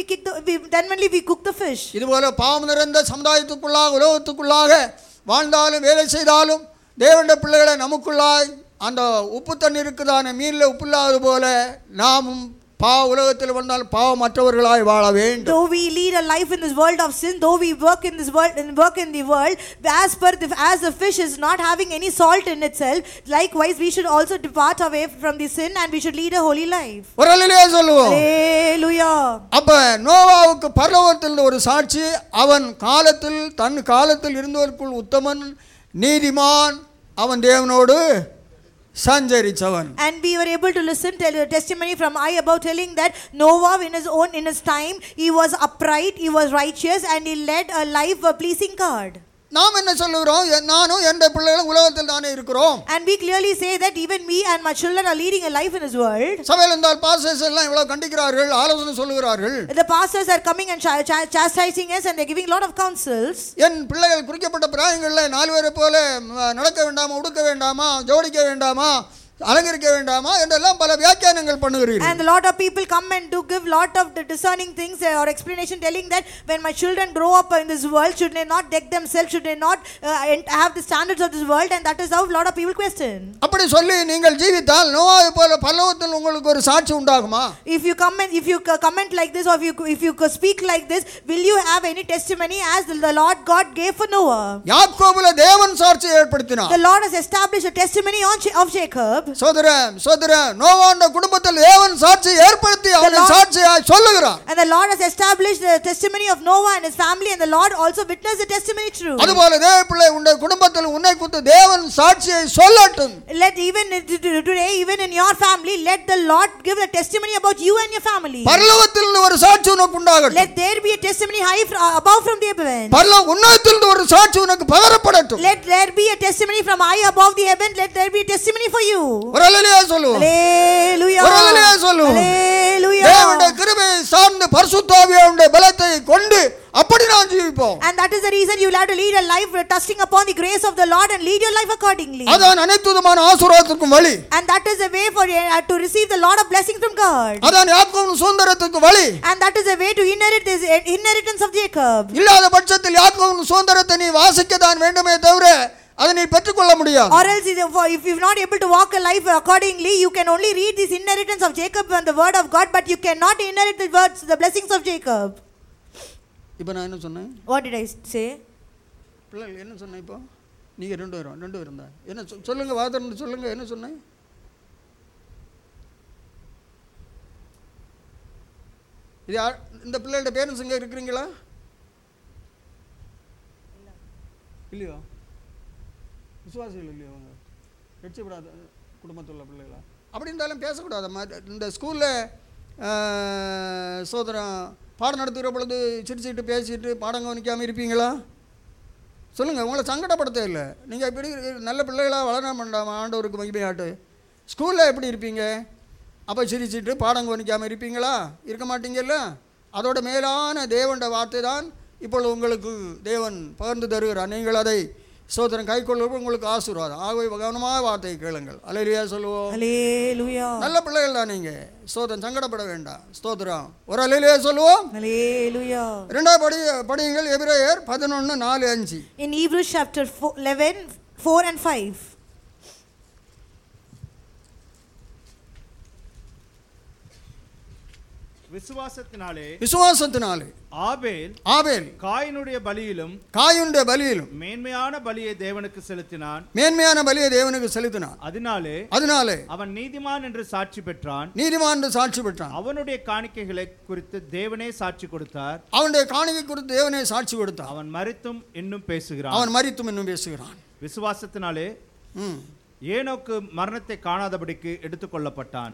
we cook the fish. இதுபோல பாவம் நிறைந்த சமுதாயத்துக்குள்ளாக உலகத்துக்குள்ளாக வாழ்ந்தாலும் வேலை செய்தாலும் தேவனுடைய பிள்ளைகளை நமக்குள்ளாய் அந்த உப்பு தண்ணி இருக்குதான மீனில் உப்பு இல்லாத போல நாமும் உலகத்தில் வந்தால் பாவமற்றவர்களாய் வாழ வேண்டும். Though we lead a life in this world of sin, though we work in this world and work in the world, as the fish is not having any salt in itself, likewise we should also depart away from the sin and we should lead a holy life. ஒரு அல்லேலூயா சொல்லுவோம். Hallelujah. அப்ப நோவாவுக்கு பரலோகத்தில் ஒரு சாட்சி, அவன் தன் காலத்தில் இருந்தவருக்குள் உத்தமன் நீதிமான், அவன் தேவனோடு சஞ்சரிச்சவன். And we were able to listen to a testimony from about telling that Noah in his time he was upright, he was righteous and he led a life pleasing God. நாம் என்ன சொல்லுகிறோம்? நானும் என் பிள்ளைகளும் உலகத்தில் தானே இருக்கிறோம். And we clearly say that even me and my children are leading a life in this world. சபையில் இருந்தால் பாஸ்டர்ஸ் எல்லாம் இவ்வளவு கண்டிக்கிறார்கள், ஆலோசனை சொல்லுகிறார்கள். The pastors are coming and chastising us and they are giving a lot of counsels. என் பிள்ளைகள் குறிக்கப்பட்ட பிராயங்களில் 4 பேரை போல நடக்க வேண்டாமா, உடுக்க வேண்டாமா, ஜோடிக்க வேண்டாமா, அலங்கரிக்க வேண்டாமா என்றெல்லாம் பல வியாக்கியானங்கள் பண்ணுகிறீர்கள். And a lot of people come and do give lot of the discerning things or explanation telling that when my children grow up in this world, should they not deck themselves, should they not have the standards of this world, and that is how a lot of people question. அப்படி சொல்லி நீங்கள் ஜீவித்தால் நோவாவை போல பரலோகத்தில் உங்களுக்கு ஒரு சாட்சி உண்டாகுமா? If you comment like this or if you speak like this, will you have any testimony as the Lord God gave for Noah? யாக்கோபுல தேவன் சாட்சி ஏற்படுத்தினார். The Lord has established a testimony of Jacob. சோதரன் நோவாவுடைய குடும்பத்தில் தேவன் சாட்சி ஏற்படுத்தி அவருடைய சாட்சியை சொல்லுகிறார். And the Lord has established the testimony of Noah and his family and the Lord also witnessed the testimony true. அதுபோல தேவ பிள்ளை உன்னுடைய குடும்பத்தில் உன்னை குறித்து தேவன் சாட்சியை சொல்லட்டும். Let even today even in your family let the Lord give a testimony about you and your family. பரலோகத்தில் ஒரு சாட்சி உனக்கு உண்டாகட்டும். Let there be a testimony high above from the heaven. பரலோக உன்னதத்தில் ஒரு சாட்சி உனக்கு பகரப்படட்டும். Let there be a testimony from high above the heaven. Let there be a testimony for you. ஒரு அல்லேலூயா சொல்லுவோம். Hallelujah. ஒரு அல்லேலூயா சொல்லுவோம். Hallelujah. தேவனுடைய கிருபையை சார்ந்து பரிசுத்த ஆவியானவருடைய பலத்தை கொண்டு அப்படி நாம் ஜீவிப்போம். And that is the reason you will have to lead a life trusting upon the grace of the Lord and lead your life accordingly. அதான் அனைத்து விதமான ஆசீர்வாதத்துக்கும் வழி. And that is a way for to receive the lot of blessing from God. அதான் யாக்கோபின் சுதந்திரத்துக்கு வழி. And that is a way to inherit this inheritance of Jacob. இல்லாத பட்சத்தில் யாக்கோபின் சுதந்திரத்தை நீ வாசிக்க தான் வேண்டுமே தவிர அதை நீ பெற்றுக்கொள்ள முடியாது. Or else if you are not able to walk a life accordingly, you can only read this inheritance of Jacob and the word of God, but you cannot inherit the blessings of Jacob. இப்போ நான் என்ன சொன்னேன்? What did I say? பிள்ளைகள் என்ன சொன்னேன்? இப்போ நீங்கள் ரெண்டு பேரும் தான் என்ன சொல்லுங்க, வாதம் சொல்லுங்க, என்ன சொன்னேன்? இது இந்த பிள்ளைகளோட பேரண்ட்ஸ் இங்கே இருக்கிறீங்களா? இல்லையோ? விசுவாசிகள் இல்லையோ? அவங்க வெற்றிப்படாத குடும்பத்தில் உள்ள பிள்ளைகளா? அப்படி இருந்தாலும் பேசக்கூடாது. இந்த ஸ்கூலில் சோதரம் பாடம் நடத்துகிற பொழுது சிரிச்சுட்டு பேசிட்டு பாடம் கவனிக்காமல் இருப்பீங்களா? சொல்லுங்கள். உங்களை சங்கடப்படுத்த இல்லை. நீங்கள் இப்படி நல்ல பிள்ளைகளாக வளர வேண்டாமா? ஆண்டவருக்கு மகிமையாட்டு ஸ்கூலில் எப்படி இருப்பீங்க? அப்போ சிரிச்சுட்டு பாடம் கவனிக்காமல் இருப்பீங்களா? இருக்க மாட்டீங்கல்ல. அதோட மேலான தேவனுடைய வார்த்தை தான் இப்பொழுது உங்களுக்கு தேவன் பகிர்ந்து தருகிறார். நீங்கள் அதை சோதரன் கை கொள்ளும் உங்களுக்கு ஆசீர்வாதம். ஆகவே கவனமாக வார்த்தையை கேளுங்கள். அல்லேலூயா சொல்லுவோம். அல்லேலூயா. நல்ல பிள்ளைகள் தான் நீங்கள். சோதரன் சங்கடப்பட வேண்டாம். ஸ்தோத்திரம். ஒரு அல்லேலூயா சொல்லுவோம். அல்லேலூயா. இரண்டாவது படியுங்கள் எபிரேயர் 11:4-5. In Hebrews chapter 11:4 and 5. விசுவாசத்தினாலே ஆபேல் காயினுடைய பலியிலும் மேன்மையான பலியை தேவனுக்கு செலுத்தினான். அதனாலே அவன் நீதிமான் என்று சாட்சி பெற்றான். அவனுடைய காணிக்கைகளை குறித்து தேவனே சாட்சி கொடுத்தார். அவன் மரித்தும் இன்னும் பேசுகிறான். விசுவாசத்தினாலே ஏனோக்கு மரணத்தை காணாதபடிக்கு எடுத்துக்கொள்ளப்பட்டான்.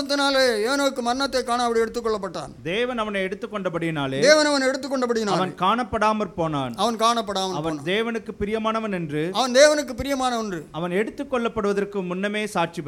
தேவன் அவனை எடுத்துக்கொண்டபடியினாலே அவன் காணப்படாமற் போனான். அவன் தேவனுக்கு பிரியமானவன் என்று அவன் எடுத்துக்கொள்ளப்படுவதற்கு முன்னமே சாட்சி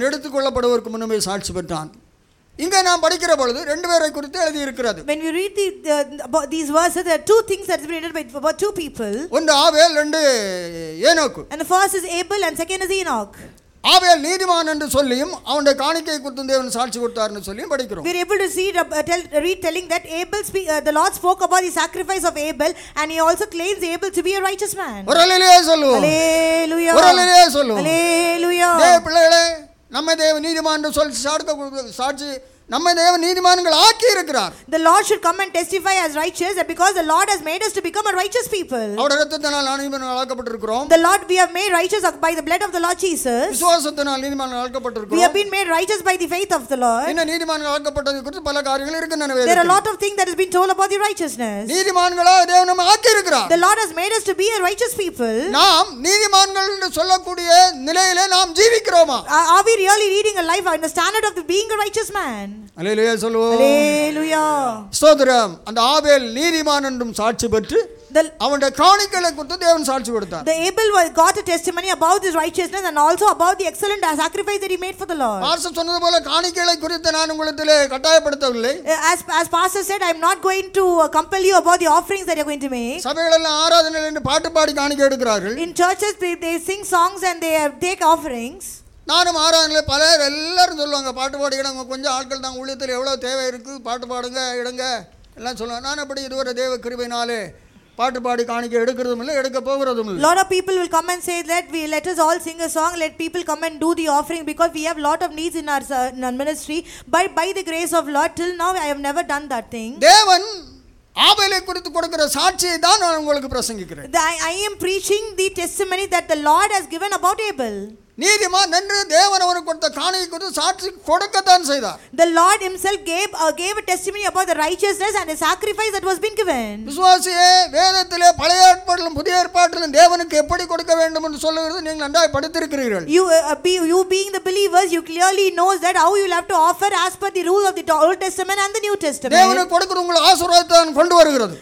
பெற்றான். இங்க நாம் படிக்கிற பொழுது ரெண்டு பேரை குறித்து எழுதி இருக்கிறது. When we read these verses, there are two things that is written about two people. ஒன்று ஆபேல், ரெண்டு ஏனோக்கு. And the first is Abel and second is Enoch. ஆபேல் நீதிமான் என்று சொல்லியும் அவனுடைய காணிக்கை குறித்து தேவன் சாட்சி கொடுத்தார்னு சொல்லியும் படிக்கிறோம். We are able to see read telling that the Lord spoke about the sacrifice of Abel and he also claims Abel to be a righteous man. ஒரு அல்லேலூயா சொல்லுவோம். Hallelujah. ஒரு அல்லேலூயா சொல்லுவோம். Hallelujah. தேவ பிள்ளைகளே, நம்ம தேவ நீதிமான் என்று சொல்லி சாட்சி நம்மை தேவன் நீதிமான்கள் ஆக்கி இருக்கிறார். The Lord should come and testify as righteous because the Lord has made us to become a righteous people. அவருடைய இரத்தத்தினால் நீதிமான்கள் ஆக்கப்பட்டிருக்கிறோம். The Lord, we have made righteous by the blood of the Lord Jesus. விசுவாசத்தினால் நீதிமான்கள் ஆக்கப்பட்டிருக்கிறோம். We have been made righteous by the faith of the Lord. இன்ன நீதிமான்கள் ஆக்கப்பட்டது குறித்து பல காரியங்கள் இருக்கின்றன வேதத்தில். There are a lot of things that has been told about the righteousness. நீதிமான்களா தேவன் நம்மை ஆக்கி இருக்கிறார். The Lord has made us to be a righteous people. நாம் நீதிமான்கள் என்று சொல்லக்கூடிய நிலையிலே நாம் ஜீவிக்கிறோமா? Are we really leading a life in the standard of being a righteous man? அல்லேலூயா சொல்லுவோம். Hallelujah. ஸ்தோத்திரம். அந்த ஆபேல் நீதிமான் என்றும் சாட்சி பெற்று அவனுடைய காணிக்கைகளை குறித்து தேவன் சாட்சி கொடுத்தார். The Abel got a testimony about his righteousness and also about the excellent sacrifice that he made for the Lord. Pastor சொன்னது போல காணிக்கைகளை குறித்து நான் உங்களிடத்திலே கட்டாயப்படுத்தவில்லை. As pastor said, I am not going to compel you about the offerings that you are going to make. சபைகளில் ஆராதனையில் என்று பாட்டு பாடி காணிக்கை எடுக்கிறார்கள். In churches they sing songs and they take offerings. நானும் ஆராதனையில் பலர் எல்லாரும் சொல்லுவாங்க, பாட்டு பாடி இடங்க, கொஞ்சம் ஆட்கள் தான் ஊழியத்தில் எவ்வளோ தேவை இருக்குது, பாட்டு பாடுங்க இடங்க எல்லாம் சொல்லுவாங்க. நான் அப்படி இதுவரை தேவ கிருபையினாலே பாட்டு பாடி காணிக்கை எடுக்கிறதும் இல்லை, எடுக்க போகிறதும் இல்லை. Lot of people will come and say that let us all sing a song, let people come and do the offering because we have lot of needs in our ministry. By the grace of Lord, till now I have never done that thing. தேவன் ஆபேலை குறித்து கொடுக்கிற சாட்சியை தான் நான் உங்களுக்கு பிரசங்கிக்கிறேன். I am preaching the testimony that the Lord has given about Abel. நீதிமான் என்று தேவன் அவனுக்கு கொடுத்த காணிக்கை குறித்து சாட்சி கொடுக்கத்தான் செய்தார். The Lord himself gave a testimony about the righteousness and the sacrifice that was been given. விசுவாசியே, வேதத்திலே பழைய ஏற்பாட்டிலும் புதிய ஏற்பாட்டிலும் தேவனுக்கு எப்படி கொடுக்க வேண்டும் என்று சொல்லுகிறது நீங்கள் நன்றாய் படித்திருக்கிறீர்கள். You being the believers, you clearly knows that how you will have to offer as per the rule of the Old Testament and the New Testament. தேவனுக்கு கொடுக்கிற உங்கள் ஆசீர்வாதத்தை கொண்டு வருகிறது.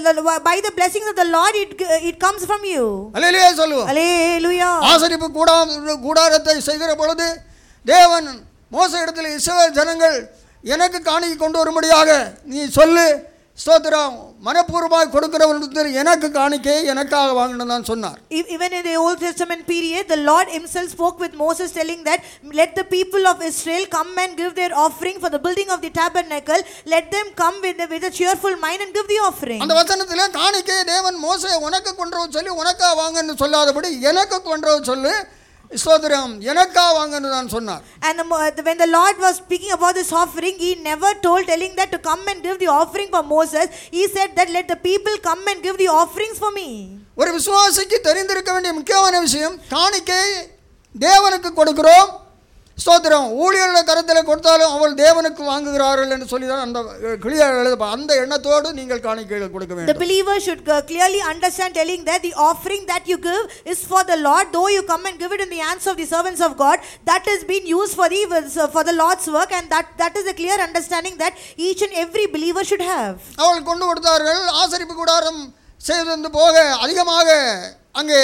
By the blessings of the Lord it comes from you. அல்லேலூயா சொல்லுவோம். Hallelujah. ஆசரிப்பு கூடாரத்தை செய்கிற பொழுது தேவன் மோசேயிடத்தில் இஸ்ரவேல் ஜனங்கள் எனக்கு காணிக்கை கொண்டு வரும்படியாக நீ சொல்லு, ஸ்தோத்திரம், மனப்பூர்வமாக கொடுக்கிறவர்கள் எனக்கு காணிக்கை எனக்காக வாங்கணும் தான் சொன்னார். Even in the Old Testament period, the Lord himself spoke with Moses telling that let the people of Israel come and give their offering for the building of the tabernacle. Let them come with a cheerful mind and give the offering. அந்த வசனத்திலே காணிக்கை தேவன் மோசே உனக்கு கொண்டு வர சொல்லி உனக்கா வாங்கன்னு சொல்லாதபடி எனக்கு கொண்டு வர சொல்லு, ஸ்தோத்திரம், எனக்கா வாங்கன்னு தான் சொன்னார். And when the Lord was speaking about this offering, he never telling that to come and give the offering for Moses. He said that let the people come and give the offerings for me. ஒரு விசுவாசிக்கு தெரிந்திருக்க வேண்டிய முக்கியமான விஷயம், காணிக்கை தேவனுக்கு கொடுக்கிறோம், ஸ்தோத்திரம், ஊழியர்களுடைய கரத்தில் கொடுத்தாலும் அவள் தேவனுக்கு வாங்குகிறார்கள் என்று சொல்லி தான் அந்த கிளியர் அந்த எண்ணத்தோடு நீங்கள் காணிக்கைகளை கொடுக்க வேண்டும். The believer should clearly understand telling that the offering that you give is for the Lord, though you come and give it in the hands of the servants of God, that has been used for the Lord's work, and that is a clear understanding that each and every believer should have. அவள் கொண்டு கொடுத்தார்கள். ஆசரிப்பு கூடாரம் செய்து போக அதிகமாக அங்கே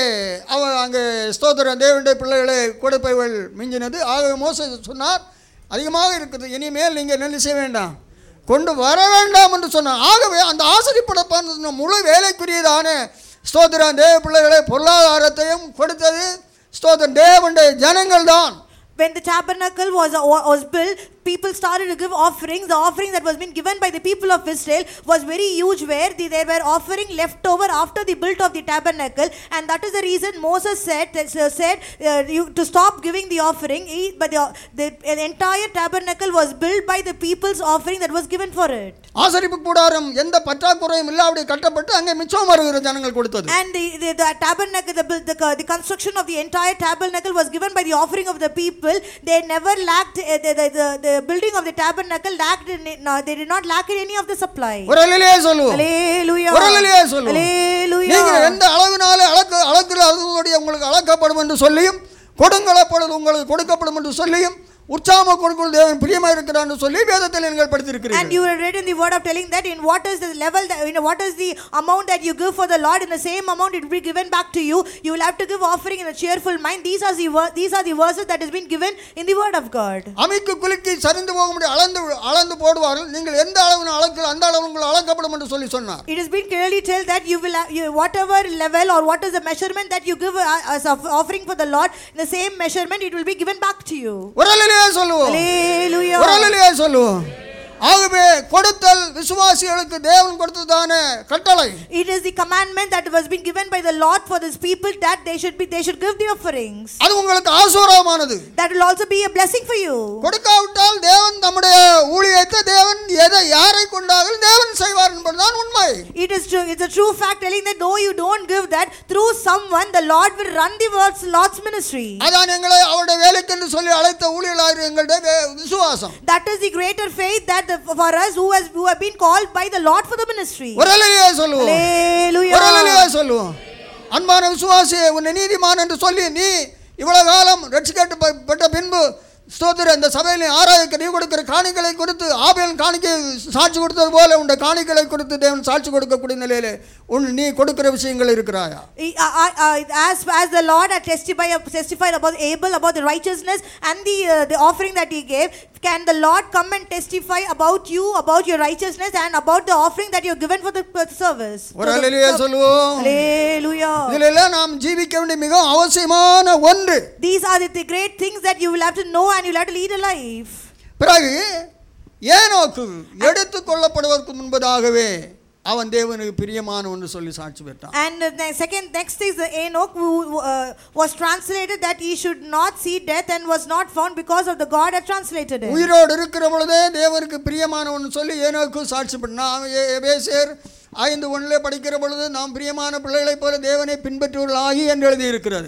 ஸ்தோத்திரம் தேவனுடைய பிள்ளைகளை கொடுப்பவள் மிஞ்சினது. ஆகவே மோசே சொன்னார், அதிகமாக இருக்குது, இனிமேல் நீங்கள் என்ன செய்ய வேண்டாம், கொண்டு வர வேண்டாம் என்று சொன்னார். ஆகவே அந்த ஆசரிப்படப்பான முழு வேலைக்குரியதான ஸ்தோத்திரம் தேவ பிள்ளைகளை பொருளாதாரத்தையும் கொடுத்தது ஸ்தோத்திரம் தேவனுடைய ஜனங்கள் தான். When the tabernacle was built, people started to give offerings, the offering that was been given by the people of Israel was very huge, where they were offering left over after the built of the tabernacle, and that is the reason Moses said you to stop giving the offering. But the entire tabernacle was built by the people's offering that was given for it. ஆசரிப்பு கூடாரம் எந்த பற்றாக்குறையும் இல்லாமடி கட்டப்பட்டு அங்கே மிச்சம் வருகிற ஜனங்கள் கொடுத்தது. And the tabernacle, the construction of the entire tabernacle was given by the offering of the people. They never lacked the building of the tabernacle lacked they did not lack in any of the supply. ஒரு அல்லேலூயா சொல்லுவோம். Hallelujah. ஒரு அல்லேலூயா சொல்லுவோம். Hallelujah. நீங்க எந்த அளவினாலே அளக்கிற அளவுடைய உங்களுக்கு அளக்கப்படும் என்று சொல்லியும், கொடுங்களப்பொழுது உங்களுக்கு கொடுக்கப்படும் என்று சொல்லியும், உற்சாகமாக கொடுக்குள் தேவன் பிரியமா இருக்கிறார் என்று சொல்லி வேதத்தில் நீங்கள் படித்திருக்கிறீர்கள். And you have read in the word of telling that in what is the level that, what is the amount that you give for the Lord, in the same amount it will be given back to you. You will have to give offering in a cheerful mind. These are the verses that has been given in the word of God. அமிக்கு குலுக்கி சரிந்து போக முடிய அளந்து போடுவார்கள். நீங்கள் எந்த அளவுன அளக்கு அந்த அளவு உங்களுக்கு அளக்கப்படும் என்று சொல்லி சொன்னார். It has been clearly told that you will whatever level or what is the measurement that you give as offering for the Lord, in the same measurement it will be given back to you. சொல்லுவோம். Hallelujah. ஒரு அல்லேலூயா சொல்லுவோம். ஆகவே கொடுத்தல் விசுவாசிகளுக்கு தேவன் கொடுத்ததான கட்டளை. It is the commandment that was been given by the Lord for these people, that they should give the offerings. அது உங்களுக்கு ஆசீர்வாதமானது. That will also be a blessing for you. கொடுக்காவிட்டால் தேவன் நம்முடைய ஊழியத்தை தேவன் யாரை கொண்டாலும் தேவன் செய்வார் என்பதுதான் உண்மை. It is true. It's a true fact telling that though you don't give that, through someone the Lord will run the Lord's ministry. அதான் எங்களை அவருடைய வேலைக்கு என்று சொல்லி அழைத்த ஊழியர்களாகிய எங்களுடைய விசுவாசம். That is the greater faith that for us who have been called by the Lord for the ministry. ஒரு அல்லேலூயா சொல்லுவோம். Hallelujah. ஒரு அல்லேலூயா சொல்லுவோம். அன்பான விசுவாசியே, உன்னை நீதிமான் என்று சொல்லி நீ இவ்வளவு காலம் ரட்சிக்கப்பட்ட பின்பு ஸ்தோத்திர இந்த சபையிலே ஆராய்க்க நீ கொடுக்கிற காணிகளை குறித்து ஆபேல் காணிக்கை சாட்சி கொடுத்தது போல உன்னுடைய காணிகளை குறித்து தேவன் சாட்சி கொடுக்கக்கூடிய நிலையிலே நீ கொடுக்கிற விஷயங்கள் இருக்கிறாயா? As the Lord had testified about Abel, about the righteousness and the offering that he gave, can the Lord come and testify about you, about your righteousness and about the offering that you have given for the service? ஒரு அல்லேலூயா சொல்லுவோம். Hallelujah. இதெல்லாம் நாம் ஜீவிக்க வேண்டிய மிக அவசியமான ஒன்று. These are the great things that you will have to know and you will have to lead a life. பிறகு ஏனோக்கு எடுத்துக் கொள்ளப்படுவதற்கு முன்பதாகவே அவன் தேவனுக்கு பிரியமானவன் என்று சொல்லி சாட்சி பெற்றான். And the next is the Enoch who was translated that he should not see death and was not found because of the God had translated him. உயிரோடு இருக்கிற பொழுதே தேவனுக்கு பிரியமானவன் சொல்லி ஏனோக்கு சாட்சி பெற்றான். எபேசியர் 5:1 படிக்கிற பொழுது நாம் பிரியமான பிள்ளைகளைப் போல தேவனை பின்பற்றுவர்களாகி என்று எழுதி இருக்கிறது.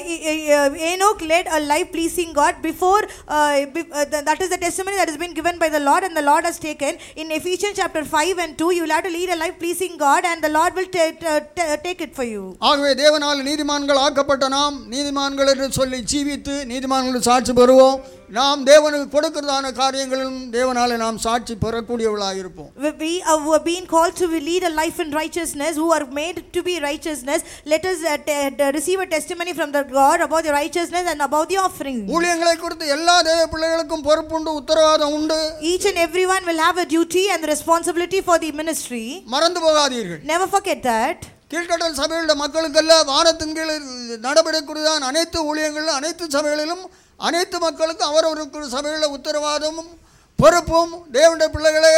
Enoch led a life pleasing God before that is the testimony that has been given by the Lord and the Lord has taken. In Ephesians chapter 5 and 2 you will have to lead a life pleasing God and the Lord will take it for you. ஆகவே தேவனால் நீதிமான்கள் ஆக்கப்பட்ட நாம் நீதிமான்கள் என்று சொல்லி ஜீவித்து நீதிமான்கள் சாட்சி பெறுவோம். நாம் தேவனுக்கு கொடுக்கிறதான காரியங்களிலும் தேவனாலே நாம் சாட்சி பெறக்கூடியவர்களாக இருப்போம். We are being called to lead a life in righteousness, who are made to be righteousness. Let us receive a testimony from the God about the righteousness and about the offering. ஊழியங்களை குறித்து எல்லா தேவ பிள்ளைகளுக்கும் பொறுப்புண்டு உத்தரவாதம் உண்டு. Each and everyone will have a duty and the responsibility for the ministry. மறந்து போகாதீர்கள். Never forget that. கீழ்கடல் சபையுள்ள மக்களுக்கெல்லாம் வானத்தின் கீழ் நடபடிக்கூடியதான் அனைத்து ஊழியங்களிலும் அனைத்து சபைகளிலும் அனைத்து மக்களுக்கும் அவரவருக்கு சபைகளில் உத்தரவாதமும் பொறுப்பும் தேவனுடைய பிள்ளைகளே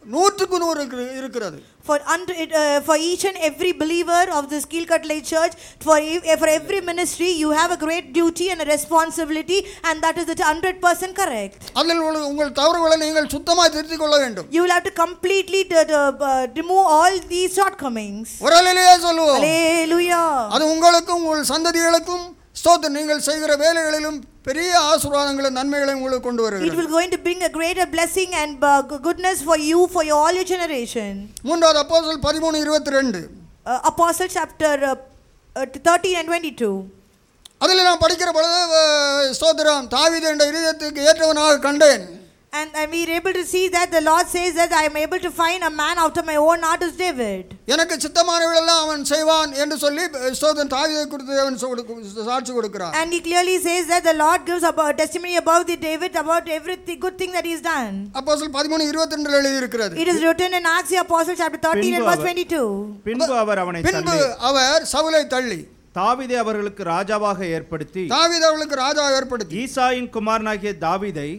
100% இருக்கிறது. For each and every believer of this Kilkatla Church, for every ministry you have a great duty and a responsibility, and that is 100% correct. அதில் உங்கள் தவறுகளை நீங்கள் சுத்தமாக திருத்திக் கொள்ள வேண்டும். You will have to completely remove all these shortcomings. ஒரு அல்லேலூயா சொல்லுவோம். Hallelujah. அது உங்களுக்கும் உங்கள் சந்ததிகளுக்கும் ஸ்தோத்திரம் நீங்கள் செய்கிற வேலைகளிலும் பெரிய ஆசீர்வாதங்களும் நன்மைகளையும் உங்களுக்கு கொண்டு வருகிறது. It will going to bring a greater blessing and goodness for you for all your generation. மூன்றாவது அப்போஸ்தலர் 13:22. Apostle chapter 13 and 22. அதில் நான் படிக்கிற பொழுது ஸ்தோத்திரம் தாவீது என்ற இதயத்துக்கு ஏற்றவனாக கண்டேன். And we are able to see that the Lord says that I am able to find a man after my own heart is David. எனக்கு சித்தமானவைகளெல்லாம் அவன் செய்வான் என்று சொல்லி ஸ்தோத்திரம் தாவீதை குறித்து அவன் சாட்சி கொடுக்கிறார். And he clearly says that the Lord gives about testimony about the David about everything good thing that he has done. அப்போஸ்தலர் 13:22 எழுதி இருக்கிறது. It is written in Acts the Apostle chapter 13 and verse 22. பின்பு அவர் அவனை பின்பு அவர் சவுலை தள்ளி தாவீதை அவர்களுக்கு ராஜாவாக ஏற்படுத்தி ஈசாயின் குமாரனாகிய தாவீதை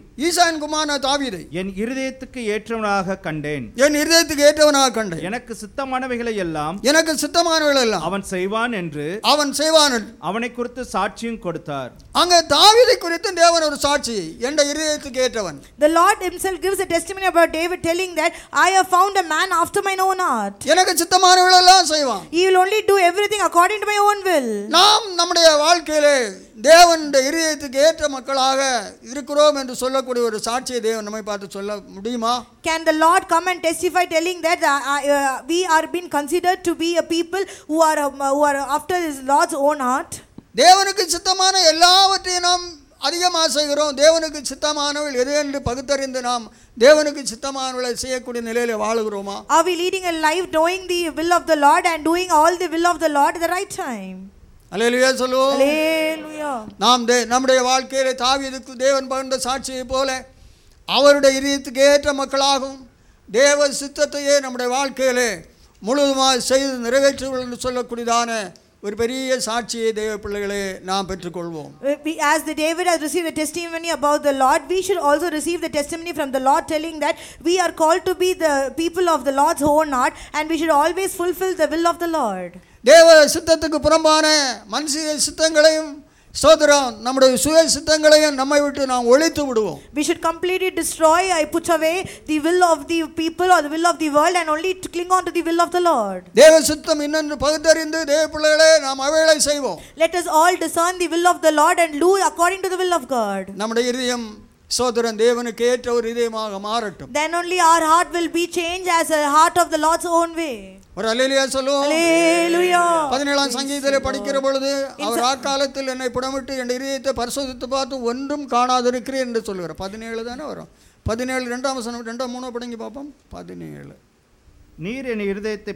என் இருதயத்துக்கு ஏற்றவனாக கண்டேன். எனக்கு சித்தமானவைகளை எல்லாம் அவன் செய்வான் என்று அவனை குறித்து சாட்சியும் கொடுத்தார். அங்க தாவீதை குறித்து தேவன் ஒரு சாட்சி, என் இருதயத்துக்கு ஏற்றவன். The Lord himself gives a testimony about David, telling that I have found a man after mine own heart. எனக்கு சித்தமானவைகளை எல்லாம் செய்வான். He will only do everything according to my own will. நாம் நம்முடைய வாழ்க்கையிலே தேவனுடைய இருதயத்துக்கு ஏற்ற மக்களாக இருக்கிறோம் என்று சொல்லக்கூடிய ஒரு சாட்சியை தேவன் நம்மை பார்த்து சொல்ல முடியுமா? Can the Lord come and testify, telling that we are being considered to be a people who are after his Lord's own heart? தேவனுக்கு சித்தமான எல்லாவற்றையும் நாம் அதிகமாக செய்கிறோம். தேவனுக்கு சித்தமானவள் எது என்று பகுத்தறிந்து நாம் தேவனுக்கு சித்தமானவளை செய்யக்கூடிய நிலையில வாழுகிறோமா? Are we leading a life knowing the will of the Lord and doing all the will of the Lord at the right time? அல்லேலூயா சொல்லுவோம். அல்லேலூயா. நாம் நம்முடைய வாழ்க்கையிலே தாவீதுக்கு தேவன் பகிர்ந்த சாட்சியை போல அவருடைய இதயத்துக்கு ஏற்ற மக்களாகவும் தேவ சித்தத்தையே நம்முடைய வாழ்க்கையிலே முழுவதுமாக செய்து நிறைவேற்றுவோம் என்று சொல்லக்கூடியதான ஒரு பெரிய சாட்சியை தேவ பிள்ளைகளே நாம் பெற்றுக்கொள்வோம். As the David has received the testimony about the Lord, we should also receive the testimony from the Lord, telling that we are called to be the people of the Lord's own heart, and we should always fulfill the will of the Lord. தேவ சித்தத்துக்கு புறம்பான மனுஷ சித்தங்களையும் சோதரம் நம்முடைய சுய சித்தங்களையும் நம்மை விட்டு நாம் ஒழித்து விடுவோம். We should completely destroy, put away the will of the people or the will of the world and only to cling on to the will of the Lord. தேவ சித்தம் என்னென்று பகுத்தறிந்து தேவ பிள்ளைகளே நாம் அவைகளை செய்வோம். Let us all discern the will of the Lord and do according to the will of God. நம்முடைய இதயம் சோதரன் தேவனுக்கு ஏற்ற ஒரு இதயமாக மாறட்டும். Then only our heart will be changed as a heart of the Lord's own way. ஒரு அல்லேலூயா சொல்லுவோம். அல்லேலூயா. 17ஆம் சங்கீதத்திலே படிக்கிற பொழுது அவர் ஆக்காலத்தில் என்னை புடமிட்டு என் இதயத்தை பரிசோதித்து பார்த்து ஒன்றும் காணாதிருக்கிறேன் என்று சொல்லுகிறார். 17 தானே வரும். 17 2ஆம் வசனம் 2 3 படிங்க பார்ப்போம். 17 நீர் என் இருதயத்தை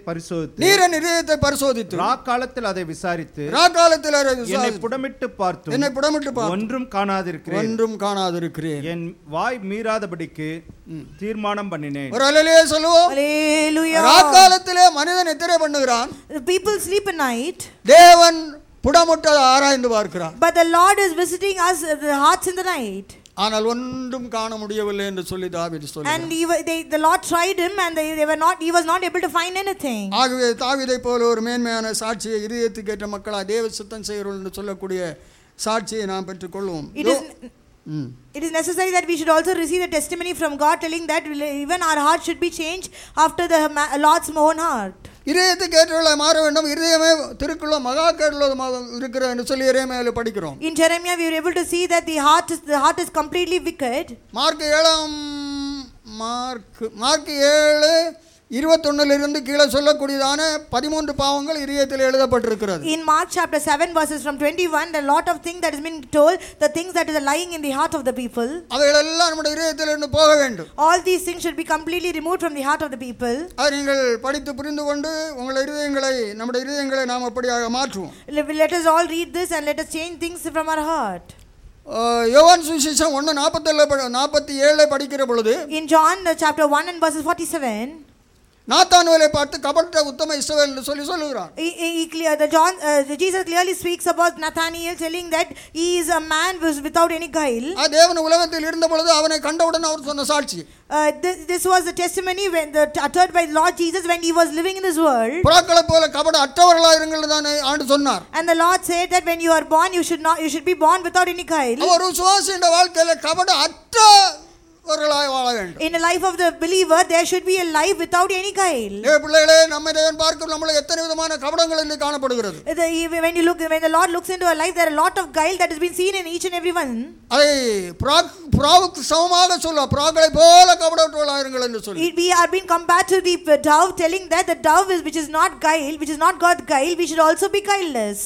பரிசோதித்து ராக்காலத்தில் அதை விசாரித்து என்னை புடமிட்டு பார்த்து ஒன்றும் காணாதிருக்கிறேன் என் வாய் மீறாதபடிக்கு தீர்மானம் பண்ணினேன். ஒரு அல்லேலூயா சொல்லுவோம். அல்லேலூயா. ராக்காலத்திலே மனிதன் நித்திரை பண்ணுகிறான். People sleep at night. தேவன் புடமிட்டு ஆராய்ந்து பார்க்கிறார். But the Lord is visiting us the hearts in the night. ஆனால் ஒன்றும் காண முடியவில்லை என்று சொல்லி தாவீது சொல்கிறார். And the Lord tried him and he was not able to find anything. ஆகவே தாவீதை போல ஒரு மேன்மையான சாட்சியை இதயத்துக்கு ஏற்ற மக்களா தேவ சித்தம் செய்கிறோம் என்று சொல்லக்கூடிய சாட்சியை நாம் பெற்றுக்கொள்வோம். It is necessary that we should also receive the testimony from God, telling that even our heart should be changed after the Lord's own heart. இதயத்துக்கு ஏற்றவர்களாய் மாற வேண்டும். இதயமே திருக்குள்ள மகா கேடுள்ளதாக இருக்கிறது என்று சொல்லி எரேமியாவிலே படிக்கிறோம். In Jeremiah we are able to see that the heart is completely wicked. Mark 7:21 இருந்து கீழே சொல்லக்கூடியதான 13 பாவங்கள் இதயத்தில் எழுதப்பட்டிருக்கிறது. In Mark chapter 7 verses from 21, a lot of things that has been told, the things that is lying in the heart of the people. அவைகளெல்லாம் நம்முடைய இதயத்திலிருந்து போக வேண்டும். All these things should be completely removed from the heart of the people. அதை நீங்கள் படித்து புரிந்து கொண்டு உங்கள் இதயங்களை நம்முடைய இதயங்களை நாம் அப்படியாக மாற்றுவோம். Let us all read this and let us change things from our heart. யோவான் சுவிசேஷம் 1:47 படிக்கிற பொழுது, in John chapter 1 and verses 47, நாத்தானுவேலை பார்த்து கபட்ட உத்தம இஸ்ரவேல் என்று சொல்லுகிறார். Jesus clearly speaks about Nathanael, telling that he is a man without any guile. தேவன் உலகத்தில் இருந்த பொழுது அவனை கண்டவுடன் அவர் சொன்ன சாட்சி. This was the testimony uttered by Lord Jesus when he was living in this world. புறாக்களைப் போல கபட அற்றவர்களாக இருங்கள் தான் ஆண்டு சொன்னார். And the Lord said that when you are born you should be born without any guile. ஒரு விசுவாசியின் வாழ்க்கையில கபட அற்ற in the life of the believer there should be a life without any guile. When the Lord looks into our life, there are a lot of guile that has been seen in each and every one. We are being compared to the dove, telling that the dove which is not guile, which is not God guile, we should also be guileless.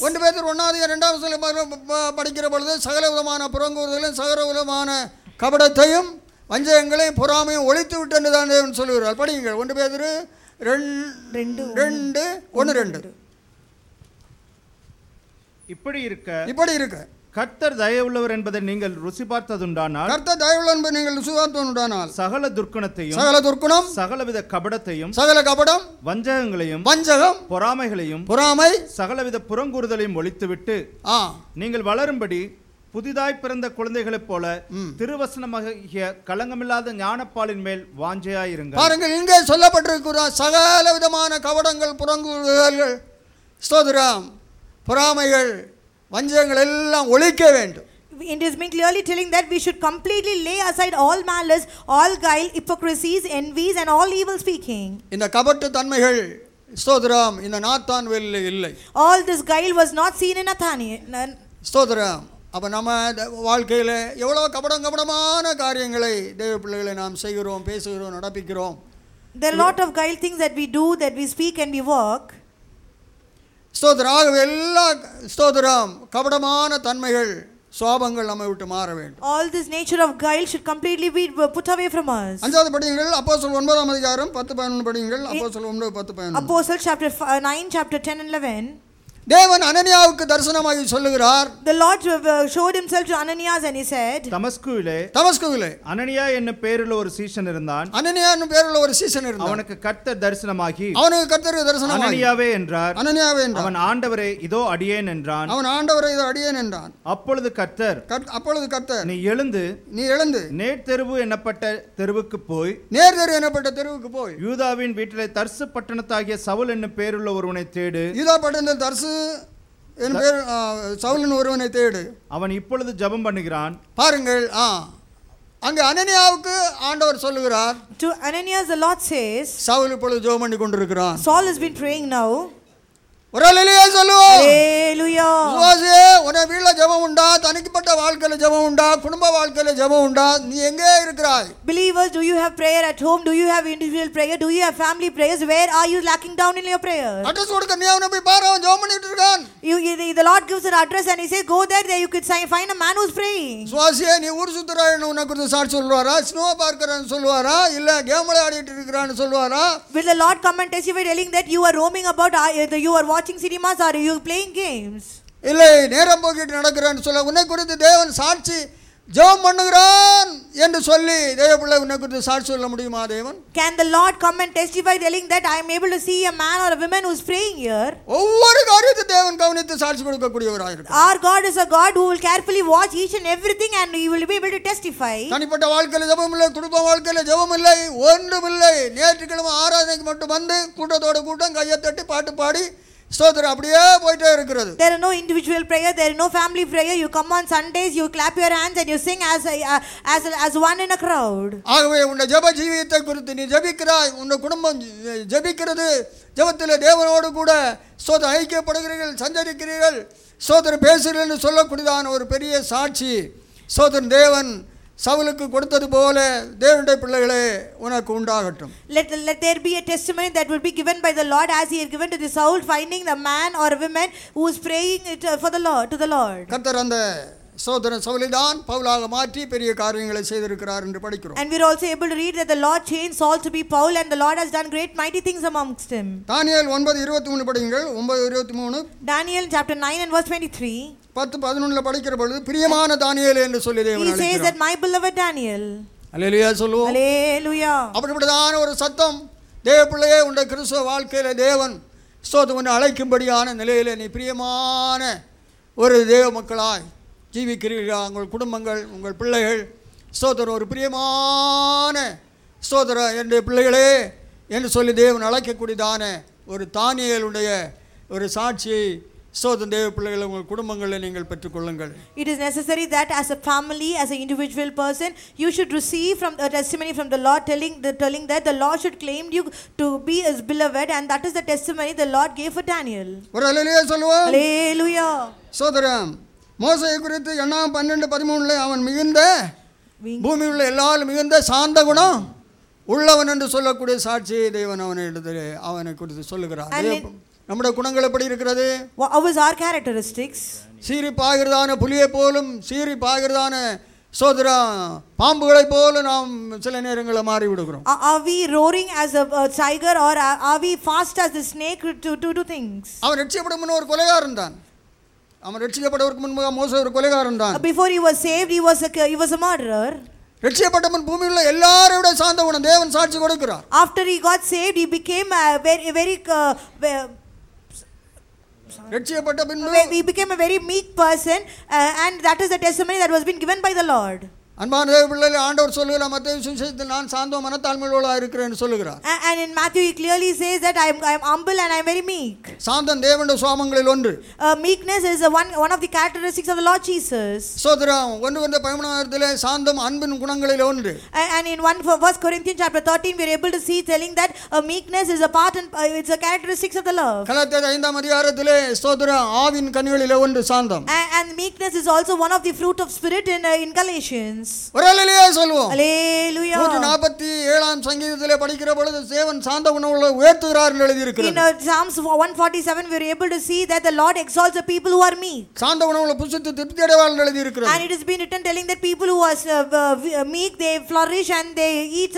கபடத்தையும் வஞ்சகங்களையும் பொறாமையும் ஒழித்து விட்டு என்று தான் தேவன் சொல்லுகிறார். படியுங்கள். 1 பேதுரு 2:1-2. இப்படி இருக்க கர்த்தர் தயவுள்ளவர் என்பதை நீங்கள் ருசி பார்த்ததுண்டானால் கர்த்தர் தயவுள்ளவர் என்பதை நீங்கள் ருசி பார்த்ததுண்டானால் சகல துர்க்குணத்தையும் சகல துர்க்குணம் சகலவித கபடத்தையும் சகல கபடம் வஞ்சகங்களையும் வஞ்சகம் பொறாமைகளையும் பொறாமை சகலவித புறங்கூறுதலையும் ஒழித்துவிட்டு நீங்கள் வளரும்படி புதிதாய் பிறந்த குழந்தைகளைப் போல திருவசனமாகிய களங்கமில்லாத ஞானப்பாலின் மேல் வாஞ்சையாயிருங்கள். பாருங்கள், இங்கே சொல்லப்பட்டிருக்கிற சகல விதமான கபடங்கள் புறங்கூறுதல்கள் ஸ்தோத்திரம் பொறாமைகள் வஞ்சகங்கள் எல்லாம் ஒழிக்க வேண்டும். It is being clearly telling that we should completely lay aside all malice, all guile, hypocrisies, envies and all evil speaking. இந்த கபட்டு தன்மைகள் ஸ்தோத்திரம் இந்த நாத்தான்வேலில் இல்லை. All this guile was not seen in Nathaniel. ஸ்தோத்திரம். அப்போ நம்ம வாழ்க்கையில் எவ்வளோ கபடமான காரியங்களை தேவ பிள்ளைகளை நாம் செய்கிறோம், பேசுகிறோம், நடப்பிக்கிறோம். There are a lot of guile things that we do, that we speak and we walk. ஸ்தோத்திரம். எல்லா ஸ்தோத்திரம் கபடமான தன்மைகள் சுவாபங்கள் நம்மை விட்டு மாற வேண்டும். All this nature of guile should completely be put away from us. அஞ்சாவது படியுங்கள் அப்போஸ்தலர் 9ஆம் அதிகாரம் 10-11 படியுங்கள். அப்போஸ்தலர் 9:10-11. Apostles chapter 9 chapter 10 and 11. தேவன் அனனியாவுக்கு தரிசனமாகி சொல்லுகிறார். The Lord showed himself to Ananias and he said, தமஸ்குவிலே அனனியா என்னும் பேருள்ள ஒரு சீஷன் இருந்தான். அனனியா என்னும் பேருள்ள ஒரு சீஷன் இருந்தான். அவனுக்கு கர்த்தர் தரிசனமாகி அனனியாவே என்றார். அவன் ஆண்டவரே இதோ அடியேன் என்றான். அப்பொழுது கர்த்தர் நீ எழுந்து நேர் தெருவு என்னப்பட்ட தெருவுக்கு போய் யூதாவின் வீட்டிலே தர்சு பட்டணத்தாகிய சவுல் என்னும் பேருள்ள ஒருவனை தேடு. யூதா பட்டணத்தில் தர்சு என் பேர் சவுலின் ஒருவனை தேடு. அவன் இப்பொழுது ஜெபம் பண்ணுகிறான். பாருங்கள், அங்கே அனனியாவுக்கு ஆண்டவர் சொல்லுகிறார். To Ananias the Lord says, Saul இப்பொழுது ஜெபம் பண்ணி கொண்டிருக்கிறான். Saul has been praying now. ஒரு அல்லேலூயா சொல்லுவோம். அல்லேலூயா. சுவாசியே, உன வீட்ல ஜெபம் உண்டா? தனிப்பட்ட வாழ்க்கையில ஜெபம் உண்டா? குடும்ப வாழ்க்கையில ஜெபம் உண்டா? நீ எங்கே இருக்கிறாய்? Believers, do you have prayer at home? Do you have individual prayer? Do you have family prayers? Where are you lacking down in your prayer? Address கொடுக்க நீ அவனை போய் பாரு, அவன் ஜெபம் பண்ணிட்டு இருக்கான். The Lord gives an address and he says, go there you could find a man who's praying. சுவாசியே, நீ ஊர் சுத்துறான்னு உனக்கு குறித்து சாட்சி சொல்லுவாரா? ஸ்னோ பார்க்கறான்னு சொல்லுவாரா? இல்ல கேம் விளையாடிட்டு இருக்கறான்னு சொல்லுவாரா? Will the Lord come and testify telling that you are roaming about, you are watching cinemas, or you playing games? இல்லை, நேரம் போக்கிட்டு நடக்கிறான்னு சொல்ல உன்னை குறித்து தேவன் சாட்சி ஜெபம் பண்ணுகிறான் என்று சொல்லி தேவ பிள்ளை உன்னை குறித்து சாட்சி சொல்ல முடியுமா? தேவன் Can the Lord come and testify telling that I am able to see a man or a woman who is praying here? ஒவ்வொரு காரியத்தை தேவன் கவனித்து சாட்சி கொடுக்கக்கூடியவராக இருக்கிறார். Our God is a God who will carefully watch each and everything and he will be able to testify. தனிப்பட்ட வாழ்க்கையில ஜெபம் இல்லை, குடும்ப வாழ்க்கையில ஜெபம் இல்லை, ஒன்றுமில்லை. ஞாயிற்றுக்கிழமை ஆராதனைக்கு மட்டும் வந்து கூட்டத்தோட கூட்டம் கையை தட்டி பாட்டு பாடி ஸ்தோத்திரம் அப்படியே போயிட்டே இருக்கிறது. There are no individual prayer, there is no family prayer. You come on Sundays, you clap your hands and you sing as one in a crowd. ஆகவே உன்னை ஜெப ஜீவியத்தை குறித்து நீ ஜெபிக்கிறாய், உன்னை குடும்பம் ஜெபிக்கிறது, ஜெபத்திலே தேவனோடு கூட ஸ்தோத்திரம் ஐக்கியப்படுகிறீர்கள், சஞ்சரிக்கிறீர்கள், ஸ்தோத்திரம் பேசுகிறீர்கள் என்று சொல்லக்கூடியதான ஒரு பெரிய சாட்சி ஸ்தோத்திரம் தேவன் சவுலுக்கு கொடுத்தது போல தேவனுடைய பிள்ளைகளே உனக்கு உண்டாகட்டும். Let there be a testimony that will be given by the Lord as he had given to the Saul, finding the man or a woman who is praying it for the Lord, to the Lord. கர்த்தர் அந்த சோதரன் சவுலை தான் பவுலாக மாற்றி பெரிய காரியங்களை செய்திருக்கிறார் என்று படிக்கிறோம். And we are also able to read that the Lord changed Saul to be Paul and the Lord has done great mighty things amongst him. தானியேல் 9:23 படியுங்கள். 9:23. Daniel chapter 9 and verse 23. 10-11 படிக்கிற பொழுது பிரியமான தானியேல் என்று சொல்லி தேவன் அழைக்கிறார். He says that my beloved Daniel. அல்லேலூயா சொல்லுவோம். அல்லேலூயா. அப்படிப்பட்டதான ஒரு சத்தம் தேவ பிள்ளையே உன்னுடைய கிறிஸ்தவ வாழ்க்கையில தேவன் ஸ்தோத்திரம் உன்னை அழைக்கும்படியான நிலையில நீ பிரியமான ஒரு தேவ மக்களாய் ஜீவிக்கிறீர்கள். உங்கள் குடும்பங்கள், உங்கள் பிள்ளைகள் ஸ்தோத்திரம் ஒரு பிரியமான ஸ்தோத்திரம் என்னுடைய பிள்ளைகளே என்று சொல்லி தேவன் அழைக்கக்கூடியதான ஒரு தானியேலுடைய ஒரு சாட்சியை ஸ்தோத்திரம் தேவ பிள்ளைகளை உங்கள் குடும்பங்களில் நீங்கள் பெற்றுக்கொள்ளுங்கள். It is necessary that as a family, as an individual person, you should receive from a testimony from the Lord telling that the Lord should claim you to be his beloved, and that is the testimony the Lord gave for Daniel. ஒரு அல்லேலூயா சொல்லுவோம். அல்லேலூயா. ஸ்தோத்திரம். மோசேயை குறித்து எண்ணாம் 12:13 அவன் மிகுந்த பூமியில் உள்ள எல்லாரும் மிகுந்த சாந்த குணம் உள்ளவன் என்று சொல்லக்கூடிய சாட்சியை தேவன் அவனை குறித்து சொல்லுகிறார். நம்முடைய குணங்கள் எப்படி இருக்கிறது? How is our characteristics? சீறி பாய்கிறதான புலியை போலும் சீறி பாய்கிறதான சோதரம் பாம்புகளை போல நாம் சில நேரங்களில் மாறி விடுகிறோம். Are we roaring as a tiger or are we fast as a snake to do things? அவன் ரட்சிக்கப்படும் ஒரு கொலைகாரன் தான். அவன் ரட்சிக்கப்படுவதற்கு முன்பாக மோசே ஒரு கொலைகாரன் தான். Before he was saved, he was a murderer. ரட்சிக்கப்பட்டவன் பூமியில் உள்ள எல்லாரையும் விட சாந்த குணம் தேவன் சாட்சி கொடுக்கிறார். After he got saved, he became ரட்சிக்கப்பட்ட பின்பு he became a very meek person, and that is the testimony that was been given by the Lord. அன்பான தேவ பிள்ளைகளே, ஆண்டவர் சொல்லுகிறார் மத்தேயு சுவிசேஷத்தில் நான் சாந்தம் மனத்தாழ்மையுள்ளவனாக இருக்கிறேன் என்று சொல்லுகிறார். And in Matthew he clearly says that I am humble and I am very meek. சாந்தம் தேவனுடைய சுவாபங்களில் ஒன்று. Meekness is one of the characteristics of the Lord Jesus. சோதரம் 1:13 சாந்தம் அன்பின் குணங்களில் ஒன்று. And in 1 Corinthians chapter 13 we are able to see telling that meekness is a part and it's a characteristics of the love. கலாத்தியர் 5:அதிகாரத்திலே சோதரம் ஆவின் கனிகளில் ஒன்று சாந்தம். And meekness is also one of the fruit of spirit in Galatians. ஒரு அல்லேலூயா சொல்வோம். Hallelujah. 147 சங்கீதத்திலே படிக்கிற பொழுது தேவன் சாந்த குணமுள்ள உயர்த்துகிறார் என்று எழுதி இருக்கிறது. In Psalms 147 we are able to see that the Lord exalts the people who are meek. சாந்த குணமுள்ள புசித்து திருப்தி அடைவார்கள் என்று எழுதி இருக்கிறது. And it has been written telling that people who are meek, they flourish and they eat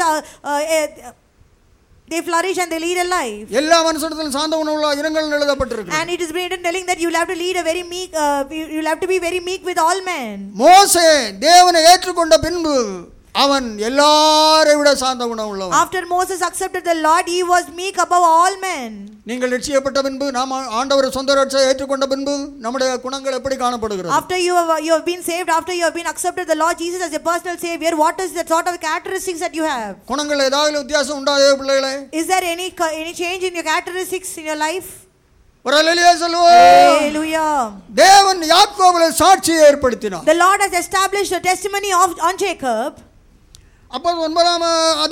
they flourish and they lead a life. எல்லா மனுஷனிடத்திலும் சாந்த குணமுள்ள இரங்கல் எழுதப்பட்டிருக்கு. And it is written telling that you will have to lead a very meek you will have to be very meek with all men. மோசே தேவனை ஏற்றுக்கொண்ட பின்பு அவன் எல்லாரை விட சாந்த குணம் உள்ளவன். After Moses accepted the Lord, he was meek above all men. நீங்கள் ரட்சிக்கப்பட்ட பின்பு நாம் ஆண்டவரை சொந்த ரட்சகராக ஏற்றுக்கொண்ட பின்பு நம்முடைய குணங்கள் எப்படி காணப்படுகிறது? After you have been saved, after you have been accepted the Lord Jesus as your personal savior, what is the sort of characteristics that you have? குணங்கள் ஏதாவது வித்தியாசம் உண்டா தேவ பிள்ளைகளே? Is there any change in your characteristics in your life? ஒரு அல்லேலூயா சொல்லுவோம். Hallelujah. தேவன் யாக்கோபிலே சாட்சியை ஏற்படுத்தினார். The Lord has established a testimony on Jacob. அப்போ 9ஆம்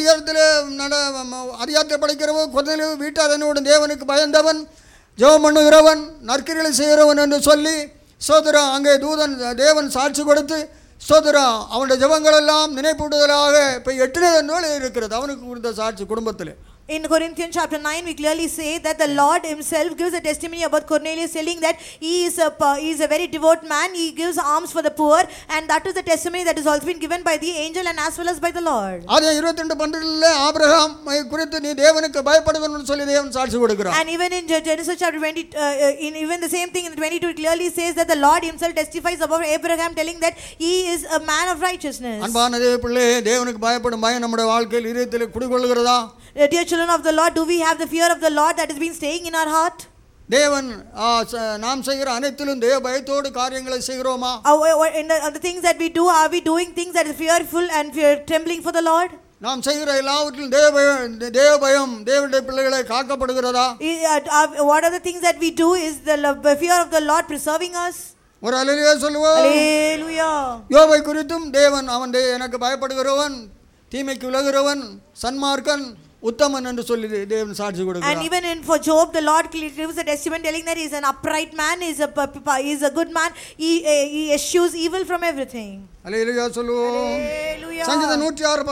அதிகாரத்தை படிக்கிறவோ கொர்நேலியு வீட்டாரனோடு தேவனுக்கு பயந்தவன் ஜெபம் பண்ணுகிறவன் நற்கிரிகளை செய்கிறவன் என்று சொல்லி சோதரா அங்கே தூதன் தேவன் சாட்சி கொடுத்து சோதரா அவனுடைய ஜெபங்கள் எல்லாம் நினைப்பூட்டுதலாக இப்போ 8 என்று இருக்கிறது அவனுக்கு கொடுத்த சாட்சி குடும்பத்தில். In Corinthians chapter 9 we clearly say that the Lord himself gives a testimony about Cornelius, telling that he is a very devout man, he gives alms for the poor, and that is the testimony that is also been given by the angel and as well as by the Lord. அதே 22:12 Abraham குறித்து நீ தேவனுக்கு பயப்படுவன்னு சொல்லி தேவன் சாட்சி கொடுக்கிறார். And even in Genesis chapter 20 even the same thing in 22 it clearly says that the Lord himself testifies about Abraham, telling that he is a man of righteousness. அன்பான தேவ பிள்ளையே, தேவனுக்கு பயப்படும் பயம் நம்முடைய வாழ்க்கையில் இதயத்தில் குடிகொள்கிறதா? Dear children of the Lord, do we have the fear of the Lord that has been staying in our heart? தேவன் நாம் செய்கிற அனைத்திலும் தேவ பயத்தோடு காரியங்களை செய்கிறோமா? In the things that we do, are we doing things that is fearful and trembling for the Lord? நாம் செய்கிற எல்லாவற்றிலும் தேவ பயம் தேவனுடைய பிள்ளைகளை காக்கப்படுகிறதா? What are the things that we do? Is the fear of the Lord preserving us? ஒரு அல்லேலூயா சொல்லுவோம். Hallelujah. யோபை குறித்தும் தேவன் அவன் எனக்கு பயப்படுகிறவன், தீமைக்கு விலகுகிறவன், சன்மார்க்கன், உத்தமன் என்று சொல்லி தேவன் சாட்சி கொடுக்கிறார். And even for Job the Lord gives a testimony telling that he is an upright man, he is a good man, he eschews evil from everything. அல்லேலூயா சொல்லுவோம். Hallelujah. சங்கீதம்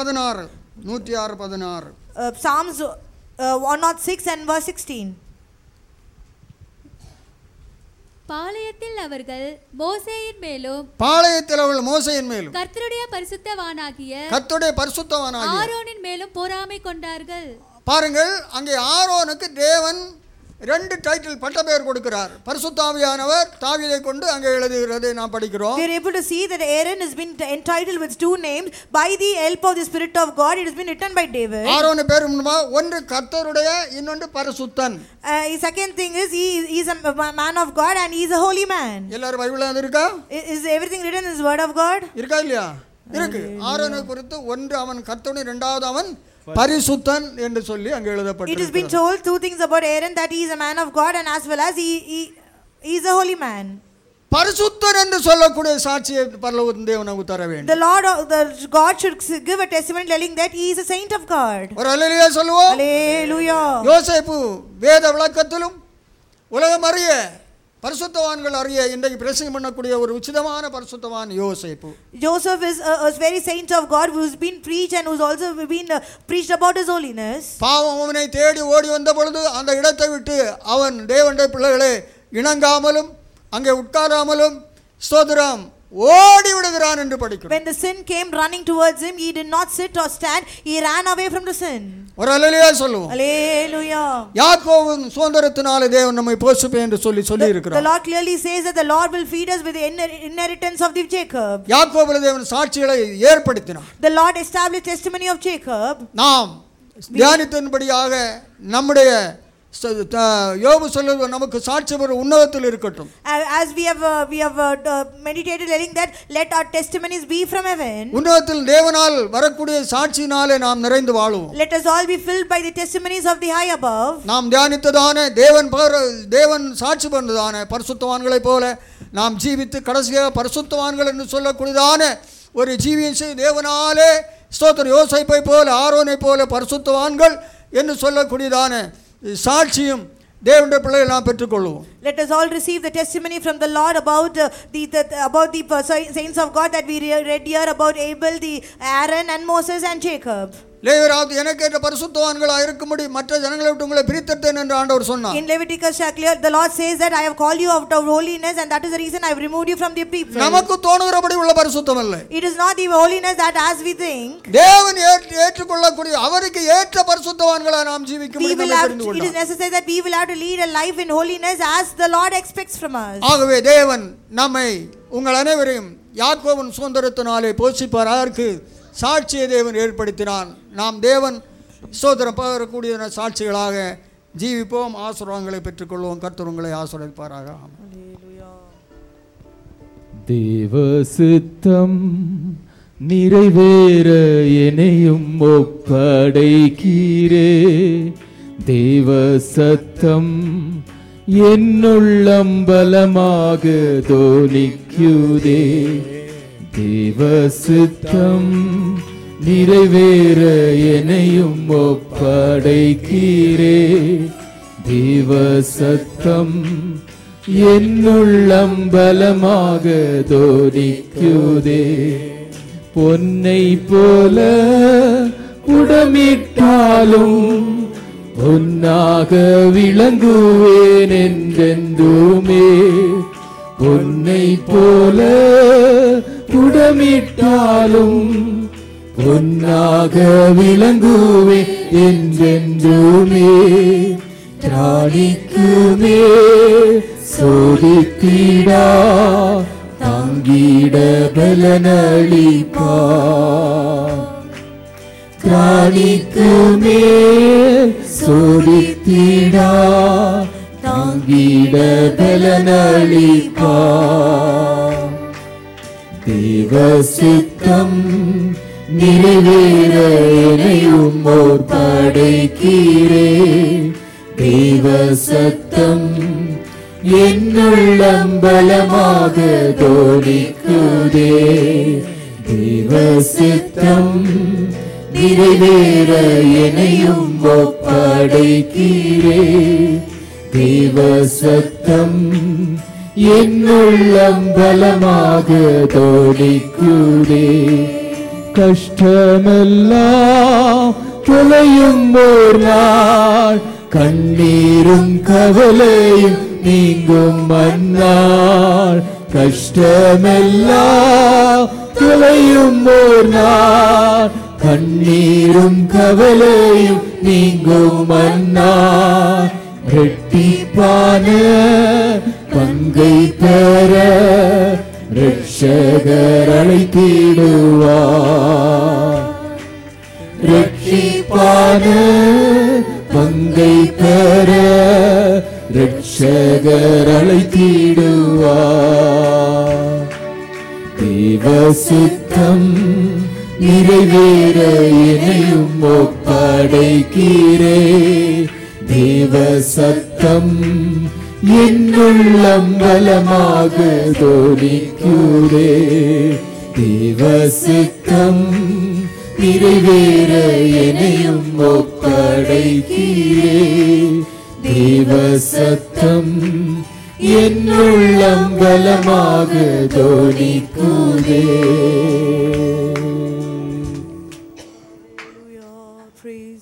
106:16 Psalms 106 and verse 16. பாளையத்தில் அவர்கள் மோசேயின் மேலும் கர்த்தருடைய பரிசுத்தவானாகிய ஆரோனின் மேலும் பொறாமை கொண்டார்கள். பாருங்கள், அங்கே ஆரோனுக்கு தேவன் 2 டைட்டில் பட்ட பெயர் கொடுக்கிறார். பரிசுத்த ஆவியானவர் தாவீதை கொண்டு அங்கே எழுதுகிறதை நாம் படிக்கிறோம். We are able to see that Aaron has been entitled with 2 names by the help of the Spirit of God. It has been written by David. Aaron பேர் ஒன்று கர்த்தருடைய, இன்னொன்று பரிசுத்தன். Second thing is he is a man of God and he is a holy man. எல்லாரும் பைபிள்ல இருக்கா? Is everything written in the word of God? இருக்கா இல்லையா? இருக்கு. ஆரோனை குறித்து ஒன்று அவன் கர்த்தருடைய, இரண்டாவது அவன் பரிசுத்தன் என்று சொல்லி அங்கே எழுதப்பட்டிருக்கிறது. It has been told 2 things about Aaron, that he is a man of God and as well as he is a holy man. பரிசுத்தன் என்று சொல்லக்கூடிய சாட்சியை பரலோகத்தின் தேவன் நமக்கு தர வேண்டும். The God should give a testimony telling that he is a saint of God. ஒரு அல்லேலூயா சொல்லுவோம். Hallelujah. யோசேப்பு வேத விளக்கத்திலும் உலகம் அறிய பரிசுத்தவான்கள் அறிய இன்றைக்கு பிரசங்கம் பண்ணக்கூடிய ஒரு உச்சிதமான பரிசுத்தவான் யோசேப்பு. Joseph is a very saint of God who has been preached and who has also been preached about his holiness. பாவம் அவனை தேடி ஓடி வந்த பொழுது அந்த இடத்தை விட்டு அவன் தேவனுடைய பிள்ளைகளே இணங்காமலும் அங்கே உட்காராமலும் ஸ்தோத்திரம் ஓடி விடுகிறான் என்று படிக்கிறோம். When the sin came running towards him, he did not sit or stand, he ran away from the sin. ஒரு அல்லேலூயா சொல்லுவோம். Hallelujah. யாக்கோபின் சுதந்திரத்தினாலே தேவன் நம்மை போஷிப்பேன் என்று சொல்லி இருக்கிறார். The Lord clearly says that the Lord will feed us with the inheritance of the Jacob. யாக்கோபிலே தேவன் சாட்சிகளை ஏற்படுத்தினார். The Lord established testimony of Jacob. நாம் தியானித்தபடியாக நம்முடைய யோபு சொல்லுவது நமக்கு சாட்சி ஒரு உன்னதத்தில் இருக்கட்டும். As we have meditated telling that let our testimonies be from heaven. உன்னதத்தில் தேவனால் வரக்கூடிய சாட்சியினாலே நாம் நிறைந்து வாழுவோம். Let us all be filled by the testimonies of the high above. நாம் தியானித்ததான தேவன் சாட்சி பண்ணதான பரிசுத்தவான்களைப் போல நாம் ஜீவித்து கடைசியாக பரிசுத்தவான்கள் என்று சொல்லக்கூடியதான ஒரு ஜீவியம் தேவனாலே ஸ்தோத்திரம் யோசேப்பை போல ஆரோனை போல பரிசுத்தவான்கள் என்று சொல்லக்கூடியதான சாட்சியும் தேவனுடைய பிள்ளைகள் நாம் பெற்றுக்கொள்வோம். Let us all receive the testimony from the Lord about the saints of God that we read here about Abel, the Aaron and Moses and Jacob. லேவியராவது எனக்கேற்ற பரிசுத்தவான்களாக இருக்கும்படி மற்ற ஜனங்களை விட்டு உங்களை பிரித்தெடுத்தேன் என்று ஆண்டவர் சொன்னார். In Leviticus the Lord says that I have called you out of holiness and that is the reason I have removed you from the people. நமக்கு தோணுகிறபடி உள்ள பரிசுத்தம் அல்ல. It is not the holiness that as we think. தேவன் ஏற்றுக்கொள்ளக்கூடிய அவருக்கு ஏற்ற பரிசுத்தவான்களாக நாம் ஜீவிக்கும்படி நம்மை தெரிந்து கொண்டார். It is necessary that we will have to lead a life in holiness as the Lord expects from us. ஆகவே தேவன் நம்மை உங்கள் அனைவரையும் யாக்கோபின் சுதந்திரத்தினாலே போஷிப்பாருக்கு சாட்சியை தேவன் ஏற்படுத்தினான். நாம் தேவன் ஸ்தோத்திரம் பகரக்கூடிய சாட்சிகளாக ஜீவிப்போம். ஆசீர்வாதங்களை பெற்றுக்கொள்வோம். கர்த்தர் உங்களை ஆசீர்வதிப்பாராக. தேவ சித்தம் நிறைவேற என்னையும் ஒப்படைக்கிறே. தேவ சத்தம் என்னுள்ளம் பலமாக தோனிக்குதே. தேவ சித்தம் நிறைவேற என்னையும் ஒப்படைக்கிறே. தேவ சத்தம் என்னுள்ளம் பலமாக தோனிக்குதே. பொன்னை போல உடமிட்டாலும் பொன்னாக விளங்குவேன் என்றென்றுமே. பொன்னை போல உடமிட்டாலும் பொன்னாக விளங்குவேன் என்றென்றுமே. திராணிக்குமே சோதித்திடா தாங்கிட பலனளிப்பா. திராணிக்குமே சோதித்திடா தாங்கிட பலனளிப்பா. தேவ சித்தம் நிறைவேற என்னையும் ஒப்படைக்கிறே. தேவ சத்தம் என்னுள்ளம் பலமாக தோனிக்குதே. தேவ சித்தம் நிறைவேற என்னையும் ஒப்படைக்கிறே. தேவ சத்தம் என்னுள்ளம் பலமாக தோனிக்குதே. கஷ்டமெல்லாம் தொலையும் ஓர் நாள், கண்ணீரும் கவலையும் நீங்கும் மன்னாள். கஷ்டமெல்லாம் தொலையும் ஓர் நாள், கண்ணீரும் கவலையும் நீங்கும் மன்னாள். ரெட்டிப்பான பங்கை பெற ரட்சகர் அழைத்திடுவார். ரட்சிப்பான பங்கை பெற ரட்சகர் அழைத்திடுவார். தேவ சித்தம் நிறைவேற என்னையும் ஒப்படைக்கிறே. தேவ சத்தம் என்னுள்ளம் பலமாக தோனிக்குதே. தேவ சித்தம் நிறைவேற என்னையும் ஒப்படைக்கிறே. தேவ சத்தம் என்னுள்ளம் பலமாக தோனிக்குதே. Praise you, Lord.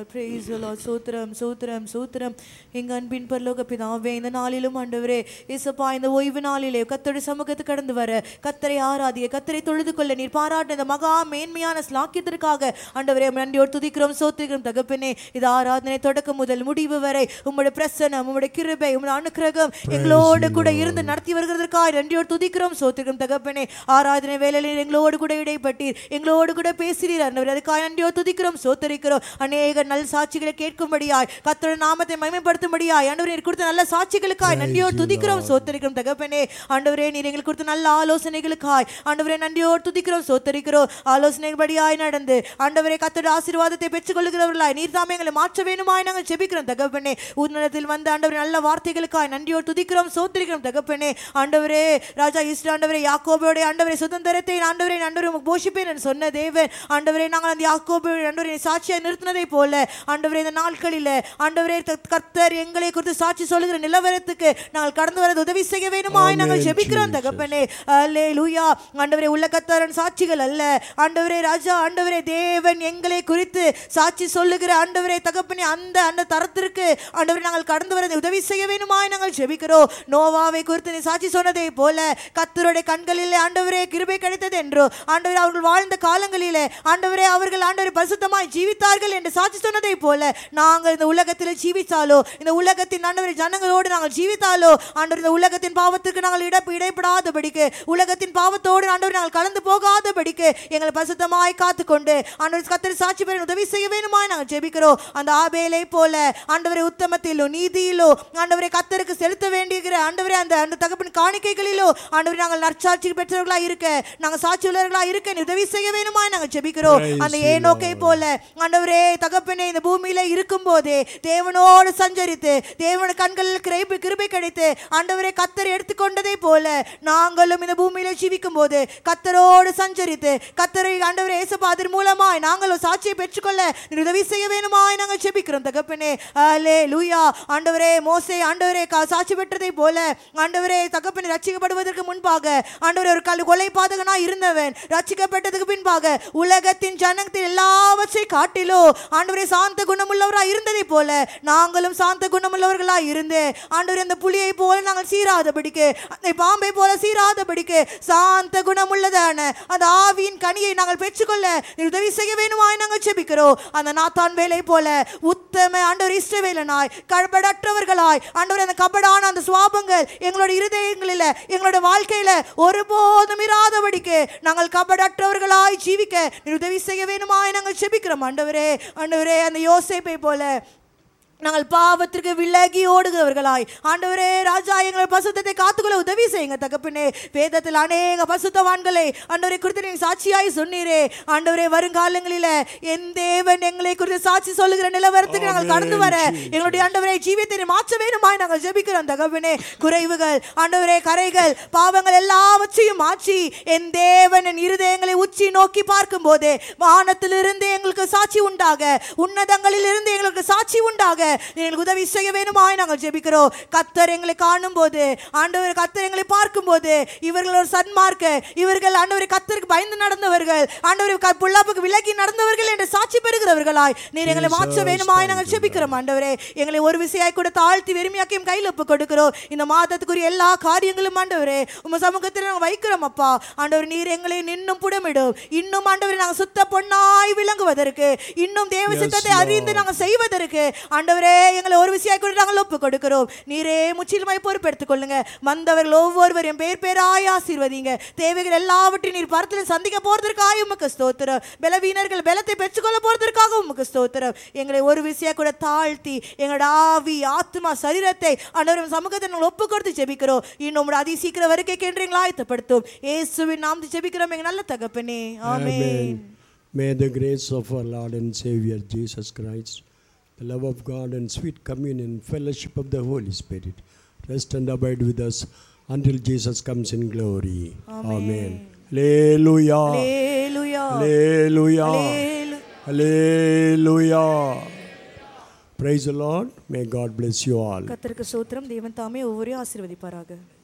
Lord. Praise the Lord. சூத்திரம் சூத்திரம் சூத்திரம். எங்க அன்பின் பரலோக பிதாவே, இந்த நாளிலும் ஆண்டவரே இயேசுப்பா, இந்த ஓய்வு நாளிலே கர்த்தருடைய சமூகத்துக்கு கடந்து வர, கர்த்தரை ஆராதிக்க, கர்த்தரை தொழுது கொள்ள நீர் பாராட்டின இந்த மகா மேன்மையான ஸ்லாக்கியத்திற்காக ஆண்டவரே நன்றியோடு துதிக்கிறோம், சோத்திக்கிறோம் தகப்பனே. இது ஆராதனை தொடக்கம் முதல் முடிவு வரை உம்முடைய பிரசன்னம், உம்முடைய கிருபை, உம்முடைய அனுக்கிரகம் எங்களோடு கூட இருந்து நடத்தி வருகிறதற்காக நன்றியோடு துதிக்கிறோம், சோத்திக்கிறோம் தகப்பனே. ஆராதனை வேளையில் எங்களோடு கூட இடைப்பட்டீர், எங்களோடு கூட பேசுகிறீர் ஆண்டவரே. அதுக்காக நன்றியோடு துதிக்கிறோம், சோத்தரிக்கிறோம். அநேக நல்ல சாட்சிகளை கேட்கும்படியாய், கர்த்தருடைய நாமத்தை மகிமைப்படுத்தும்படியாய் ஆண்டவரே நீர் கொடுத்த நல்ல சாட்சிகளுக்காய் நன்றியோடு துதிக்கிறோம், சோத்தரிக்கிறோம் தகப்பனே. ஆண்டவரே நீர் எங்களுக்கு கொடுத்த நல்ல ஆலோசனைகளுக்காய் ஆண்டவரே நன்றியோடு துதிக்கிறோம், சோத்தரிக்கிறோம். ஆலோசனைபடியாய் நடந்து ஆண்டவரே கர்த்தருடைய ஆசீர்வாதத்தை பெற்றுக் கொள்கிறவர்களாய் நீர் தாமே எங்களை மாற்ற வேண்டுமாய் நாங்கள் ஜெபிக்கிறோம் தகப்பனே. உன்னதத்தில் வந்த ஆண்டவரே நல்ல வார்த்தைகளுக்காய் நன்றியோடு துதிக்கிறோம், சோத்தரிக்கிறோம் தகப்பனே. ஆண்டவரே ராஜா ஈஸ்டர் ஆண்டவரே யாக்கோபோடைய ஆண்டவரே சுதந்திரத்தை ஆண்டவரே போஷிப்பேன் என்று சொன்ன தேவன் ஆண்டவரே, நாங்கள் அந்த யாக்கோபோடைய ஆண்டவரே சாட்சியை நிறுத்தினதை போல ஆண்டவரே இந்த நாட்களில் ஆண்டவரே கர்த்தர் எங்களை குறித்து சாட்சி சொல்லுகிற நிலவரத்துக்கு நாங்கள் கடந்து வரது உதவி செய்ய வேண்டுமாய் நாங்கள் ஜெபிக்கிறோம் தகப்பனே. அல்லேலூயா. ஆண்டவரே உலகத்தாரன் சாட்சிகள் அல்ல ஆண்டவரே ராஜா, ஆண்டவரே தேவன் எங்களை குறித்து சாட்சி சொல்லுகிற ஆண்டவரே தகப்பனே அந்த தரத்திற்கு ஆண்டவரே நாங்கள் கடந்து வரதை உதவி செய்ய வேண்டுமாய் நாங்கள் ஜெபிக்கிறோம். நோவாவை குறித்து நீ சாட்சி சொன்னதை போல கர்த்தருடைய கண்களிலே ஆண்டவரே கிருபை கிடைத்தது என்றோ ஆண்டவரே அவர்கள் வாழ்ந்த காலங்களிலே ஆண்டவரே அவர்கள் ஆண்டவரை பரிசுத்தமாய் ஜீவித்தார்கள் என்று சாட்சி சொன்னதை போல நாங்கள் இந்த உலகத்தில் ஜீவித்தாலோ, இந்த உலகத்தின் ஆண்டவரை ஜனங்களோடு நாங்கள் ஜீவித்தாலோ ஆண்டவர் இந்த உலகத்தின் பாவத்திற்கு நாங்கள் இடைப்படாதபடிக்கு, உலகத்தின் பாவத்தோடு ஆண்டவர் நாங்கள் கலந்து போகாதபடிக்கு எங்களை பரிசுத்தமாய் காத்துக்கொண்டு ஆண்டவர் கர்த்தர் சாட்சி பெற உதவி செய்ய வேண்டுமாய் நாங்கள் ஜெபிக்கிறோம். அந்த ஆபேலை போல ஆண்டவரை உத்தமத்திலோ நீதியிலோ ஆண்டவரை கர்த்தருக்கு செலுத்த வேண்டிய ஆண்டவரே அந்த தகப்பின் காணிக்கைகளிலோ ஆண்டவரை நாங்கள் நற்சாட்சி பெற்றவர்களாக இருக்க, நாங்கள் சாட்சி உள்ளவர்களாக இருக்க உதவி செய்ய வேண்டுமாய் நாங்கள் ஜெபிக்கிறோம். அந்த ஏனோக்கை போல ஆண்டவரே தகப்பனே இந்த பூமியில இருக்கும் போதே தேவனோடு சஞ்சரித்து தேவனோட கண்களில் கிருபை கிடைத்து ஆண்டவரே கர்த்தர் எடுத்துக்கொண்டதை போல நாங்களும் இந்த பூமியில ஜீவிக்கும் போது கர்த்தரோடு சஞ்சரித்து கர்த்தரை ஆண்டவரே இயேசுவின் மூலமாய் நாங்களும் சாட்சியை பெற்றுக்கொள்ள உதவி செய்ய வேண்டுமாய் நாங்கள் ஜெபிக்கிறோம் தகப்பனே. அல்லேலூயா. ஆண்டவரே மோசே ஆண்டவரே சாட்சி பெற்றதை போல ஆண்டவரே தகப்பனே ரட்சிக்கப்படுவதற்கு முன்பாக ஆண்டவரே ஒரு கொலை பாதகனாய் இருந்தவன் ரட்சிக்கப்பட்டதுக்கு பின்பாக உலகத்தின் ஜனத்தில் எல்லாவற்றை காட்டிலோ ஆண்டவரே சாந்த குணமுள்ளவராய் இருந்ததை போல நாங்களும் சாந்த குணமுள்ளவர்களாய் இருந்து ஆண்டவரே அந்த புலியை போல நாங்கள் சீராதபடிக்கு, அந்த பாம்பை போல சீராதபடிக்கு சாந்த குணமுள்ளதான அந்த ஆவியின் கனியை நாங்கள் பெற்றுக்கொள்ள உதவி செய்ய வேண்டுமாய் நாங்கள் ஜெபிக்கிறோம். அந்த நாத்தான் வேலை போல உத்தம ஆண்டவர் இஷ்டவேலனாய் கபடற்றவர்களாய் ஆண்டவர் அந்த கபடான அந்த சுவாபங்கள் எங்களுடைய இருதயங்களில் எங்களுடைய வாழ்க்கையில ஒருபோதும் இராதபடிக்கு நாங்கள் கபடற்றவர்களாய் ஜீவிக்க உதவி செய்ய வேண்டுமாய் நாங்கள் ஜெபிக்கிறோம். ஆண்டவரே ஆண்டவரே அந்த யோசேப்பை போல நாங்கள் பாவத்திற்கு விலகி ஓடுகிறவர்களாய் ஆண்டவரே ராஜா எங்கள் பசுத்தத்தை காத்துக்கொள்ள உதவி செய்யுங்க தகப்பனே. வேதத்தில் அநேக பசுத்தவான்களை ஆண்டவரை குறித்து நீங்கள் சாட்சியாய் சொன்னீரே ஆண்டவரே. வருங்காலங்களில் என் தேவன் எங்களை குறித்து சாட்சி சொல்லுகிற நிலவரத்துக்கு நாங்கள் கடந்து வர எங்களுடைய ஆண்டவரை ஜீவியத்தை மாற்ற வேண்டுமாய் நாங்கள் ஜெபிக்கிறோம் தகப்பனே. குறைவுகள் ஆண்டவரே கரைகள் பாவங்கள் எல்லாவற்றையும் மாற்றி என் தேவன் என் இருதயங்களை உச்சி நோக்கி பார்க்கும் போது வானத்திலிருந்து எங்களுக்கு சாட்சி உண்டாக, உன்னதங்களில் இருந்து எங்களுக்கு சாட்சி உண்டாக நீங்கள் உதவி செய்ய வேண்டுமாய் நாங்கள் ஜெபிக்கிறோம். கர்த்தர் எங்களை காணும் போது ஆண்டவர் கர்த்தர் எங்களை பார்க்கும் போது இவர்கள் ஒரு சன்மார்க்க, இவர்கள் ஆண்டவரை கர்த்தருக்கு பயந்து நடந்தவர்கள், ஆண்டவரை பொல்லாப்புக்கு விலகி நடந்தவர்கள் என்று சாட்சி பெறுகிறவர்களாய் நீர் எங்களை மாற்ற வேண்டுமாய் நாங்கள் ஜெபிக்கிறோம். ஆண்டவரே எங்களை ஒரு விசையாய் கூட தாழ்த்தி வெறுமையாக்கியும் கையில் ஒப்பு கொடுக்கிறோம். இந்த மாதத்துக்குரிய எல்லா காரியங்களும் ஆண்டவரே உங்க சமூகத்தில் நாங்கள் வைக்கிறோம் அப்பா. ஆண்டவர் நீர் எங்களை இன்னும் புடமிடும், இன்னும் ஆண்டவரை நாங்கள் சுத்த பொன்னாய் விளங்குவதற்கு, இன்னும் தேவ சித்தத்தை அறிந்து நாங்கள் செய்வதற்கு ஆண்டவரே எங்களை ஒரு விஷயம் கூட நாங்கள் ஒப்பு கொடுக்கிறோம். நீரே முற்றிலுமாய் பொறுப்பெடுத்துக் கொள்ளுங்க. வந்தவர்கள் ஒவ்வொருவரையும் பேர் பேராய் ஆசீர்வதிங்க. தேவைகள் எல்லாவற்றையும் நீர் பரத்தில் சந்திக்க போறதற்காக உமக்கு ஸ்தோத்திரம். பலவீனர்கள் பலத்தை பெற்றுக்கொள்ள போறதற்காக உமக்கு ஸ்தோத்திரம். எங்களை ஒரு விஷயம் கூட தாழ்த்தி எங்களோட ஆவி ஆத்மா சரீரத்தை ஆண்டவரின் சமூகத்தை நாங்கள் ஒப்பு கொடுத்து ஜெபிக்கிறோம். இன்னும் அதி சீக்கிரம் வருகைக்கு என்று எங்களை ஆயத்தப்படுத்தும். இயேசுவின் நாமத்தில் ஜெபிக்கிறோம் எங்கள் நல்ல தகப்பனே. ஆமென். May the grace of our Lord and Savior Jesus Christ, the love of God and sweet communion, fellowship of the Holy Spirit rest and abide with us until Jesus comes in glory. Amen. Hallelujah. Hallelujah. Hallelujah. Hallelujah. Praise the Lord. May God bless you all. கர்த்தருக்கு ஸ்தோத்திரம். தேவன் தாமே ஒவ்வொருவரையும் ஆசீர்வதிப்பாராக.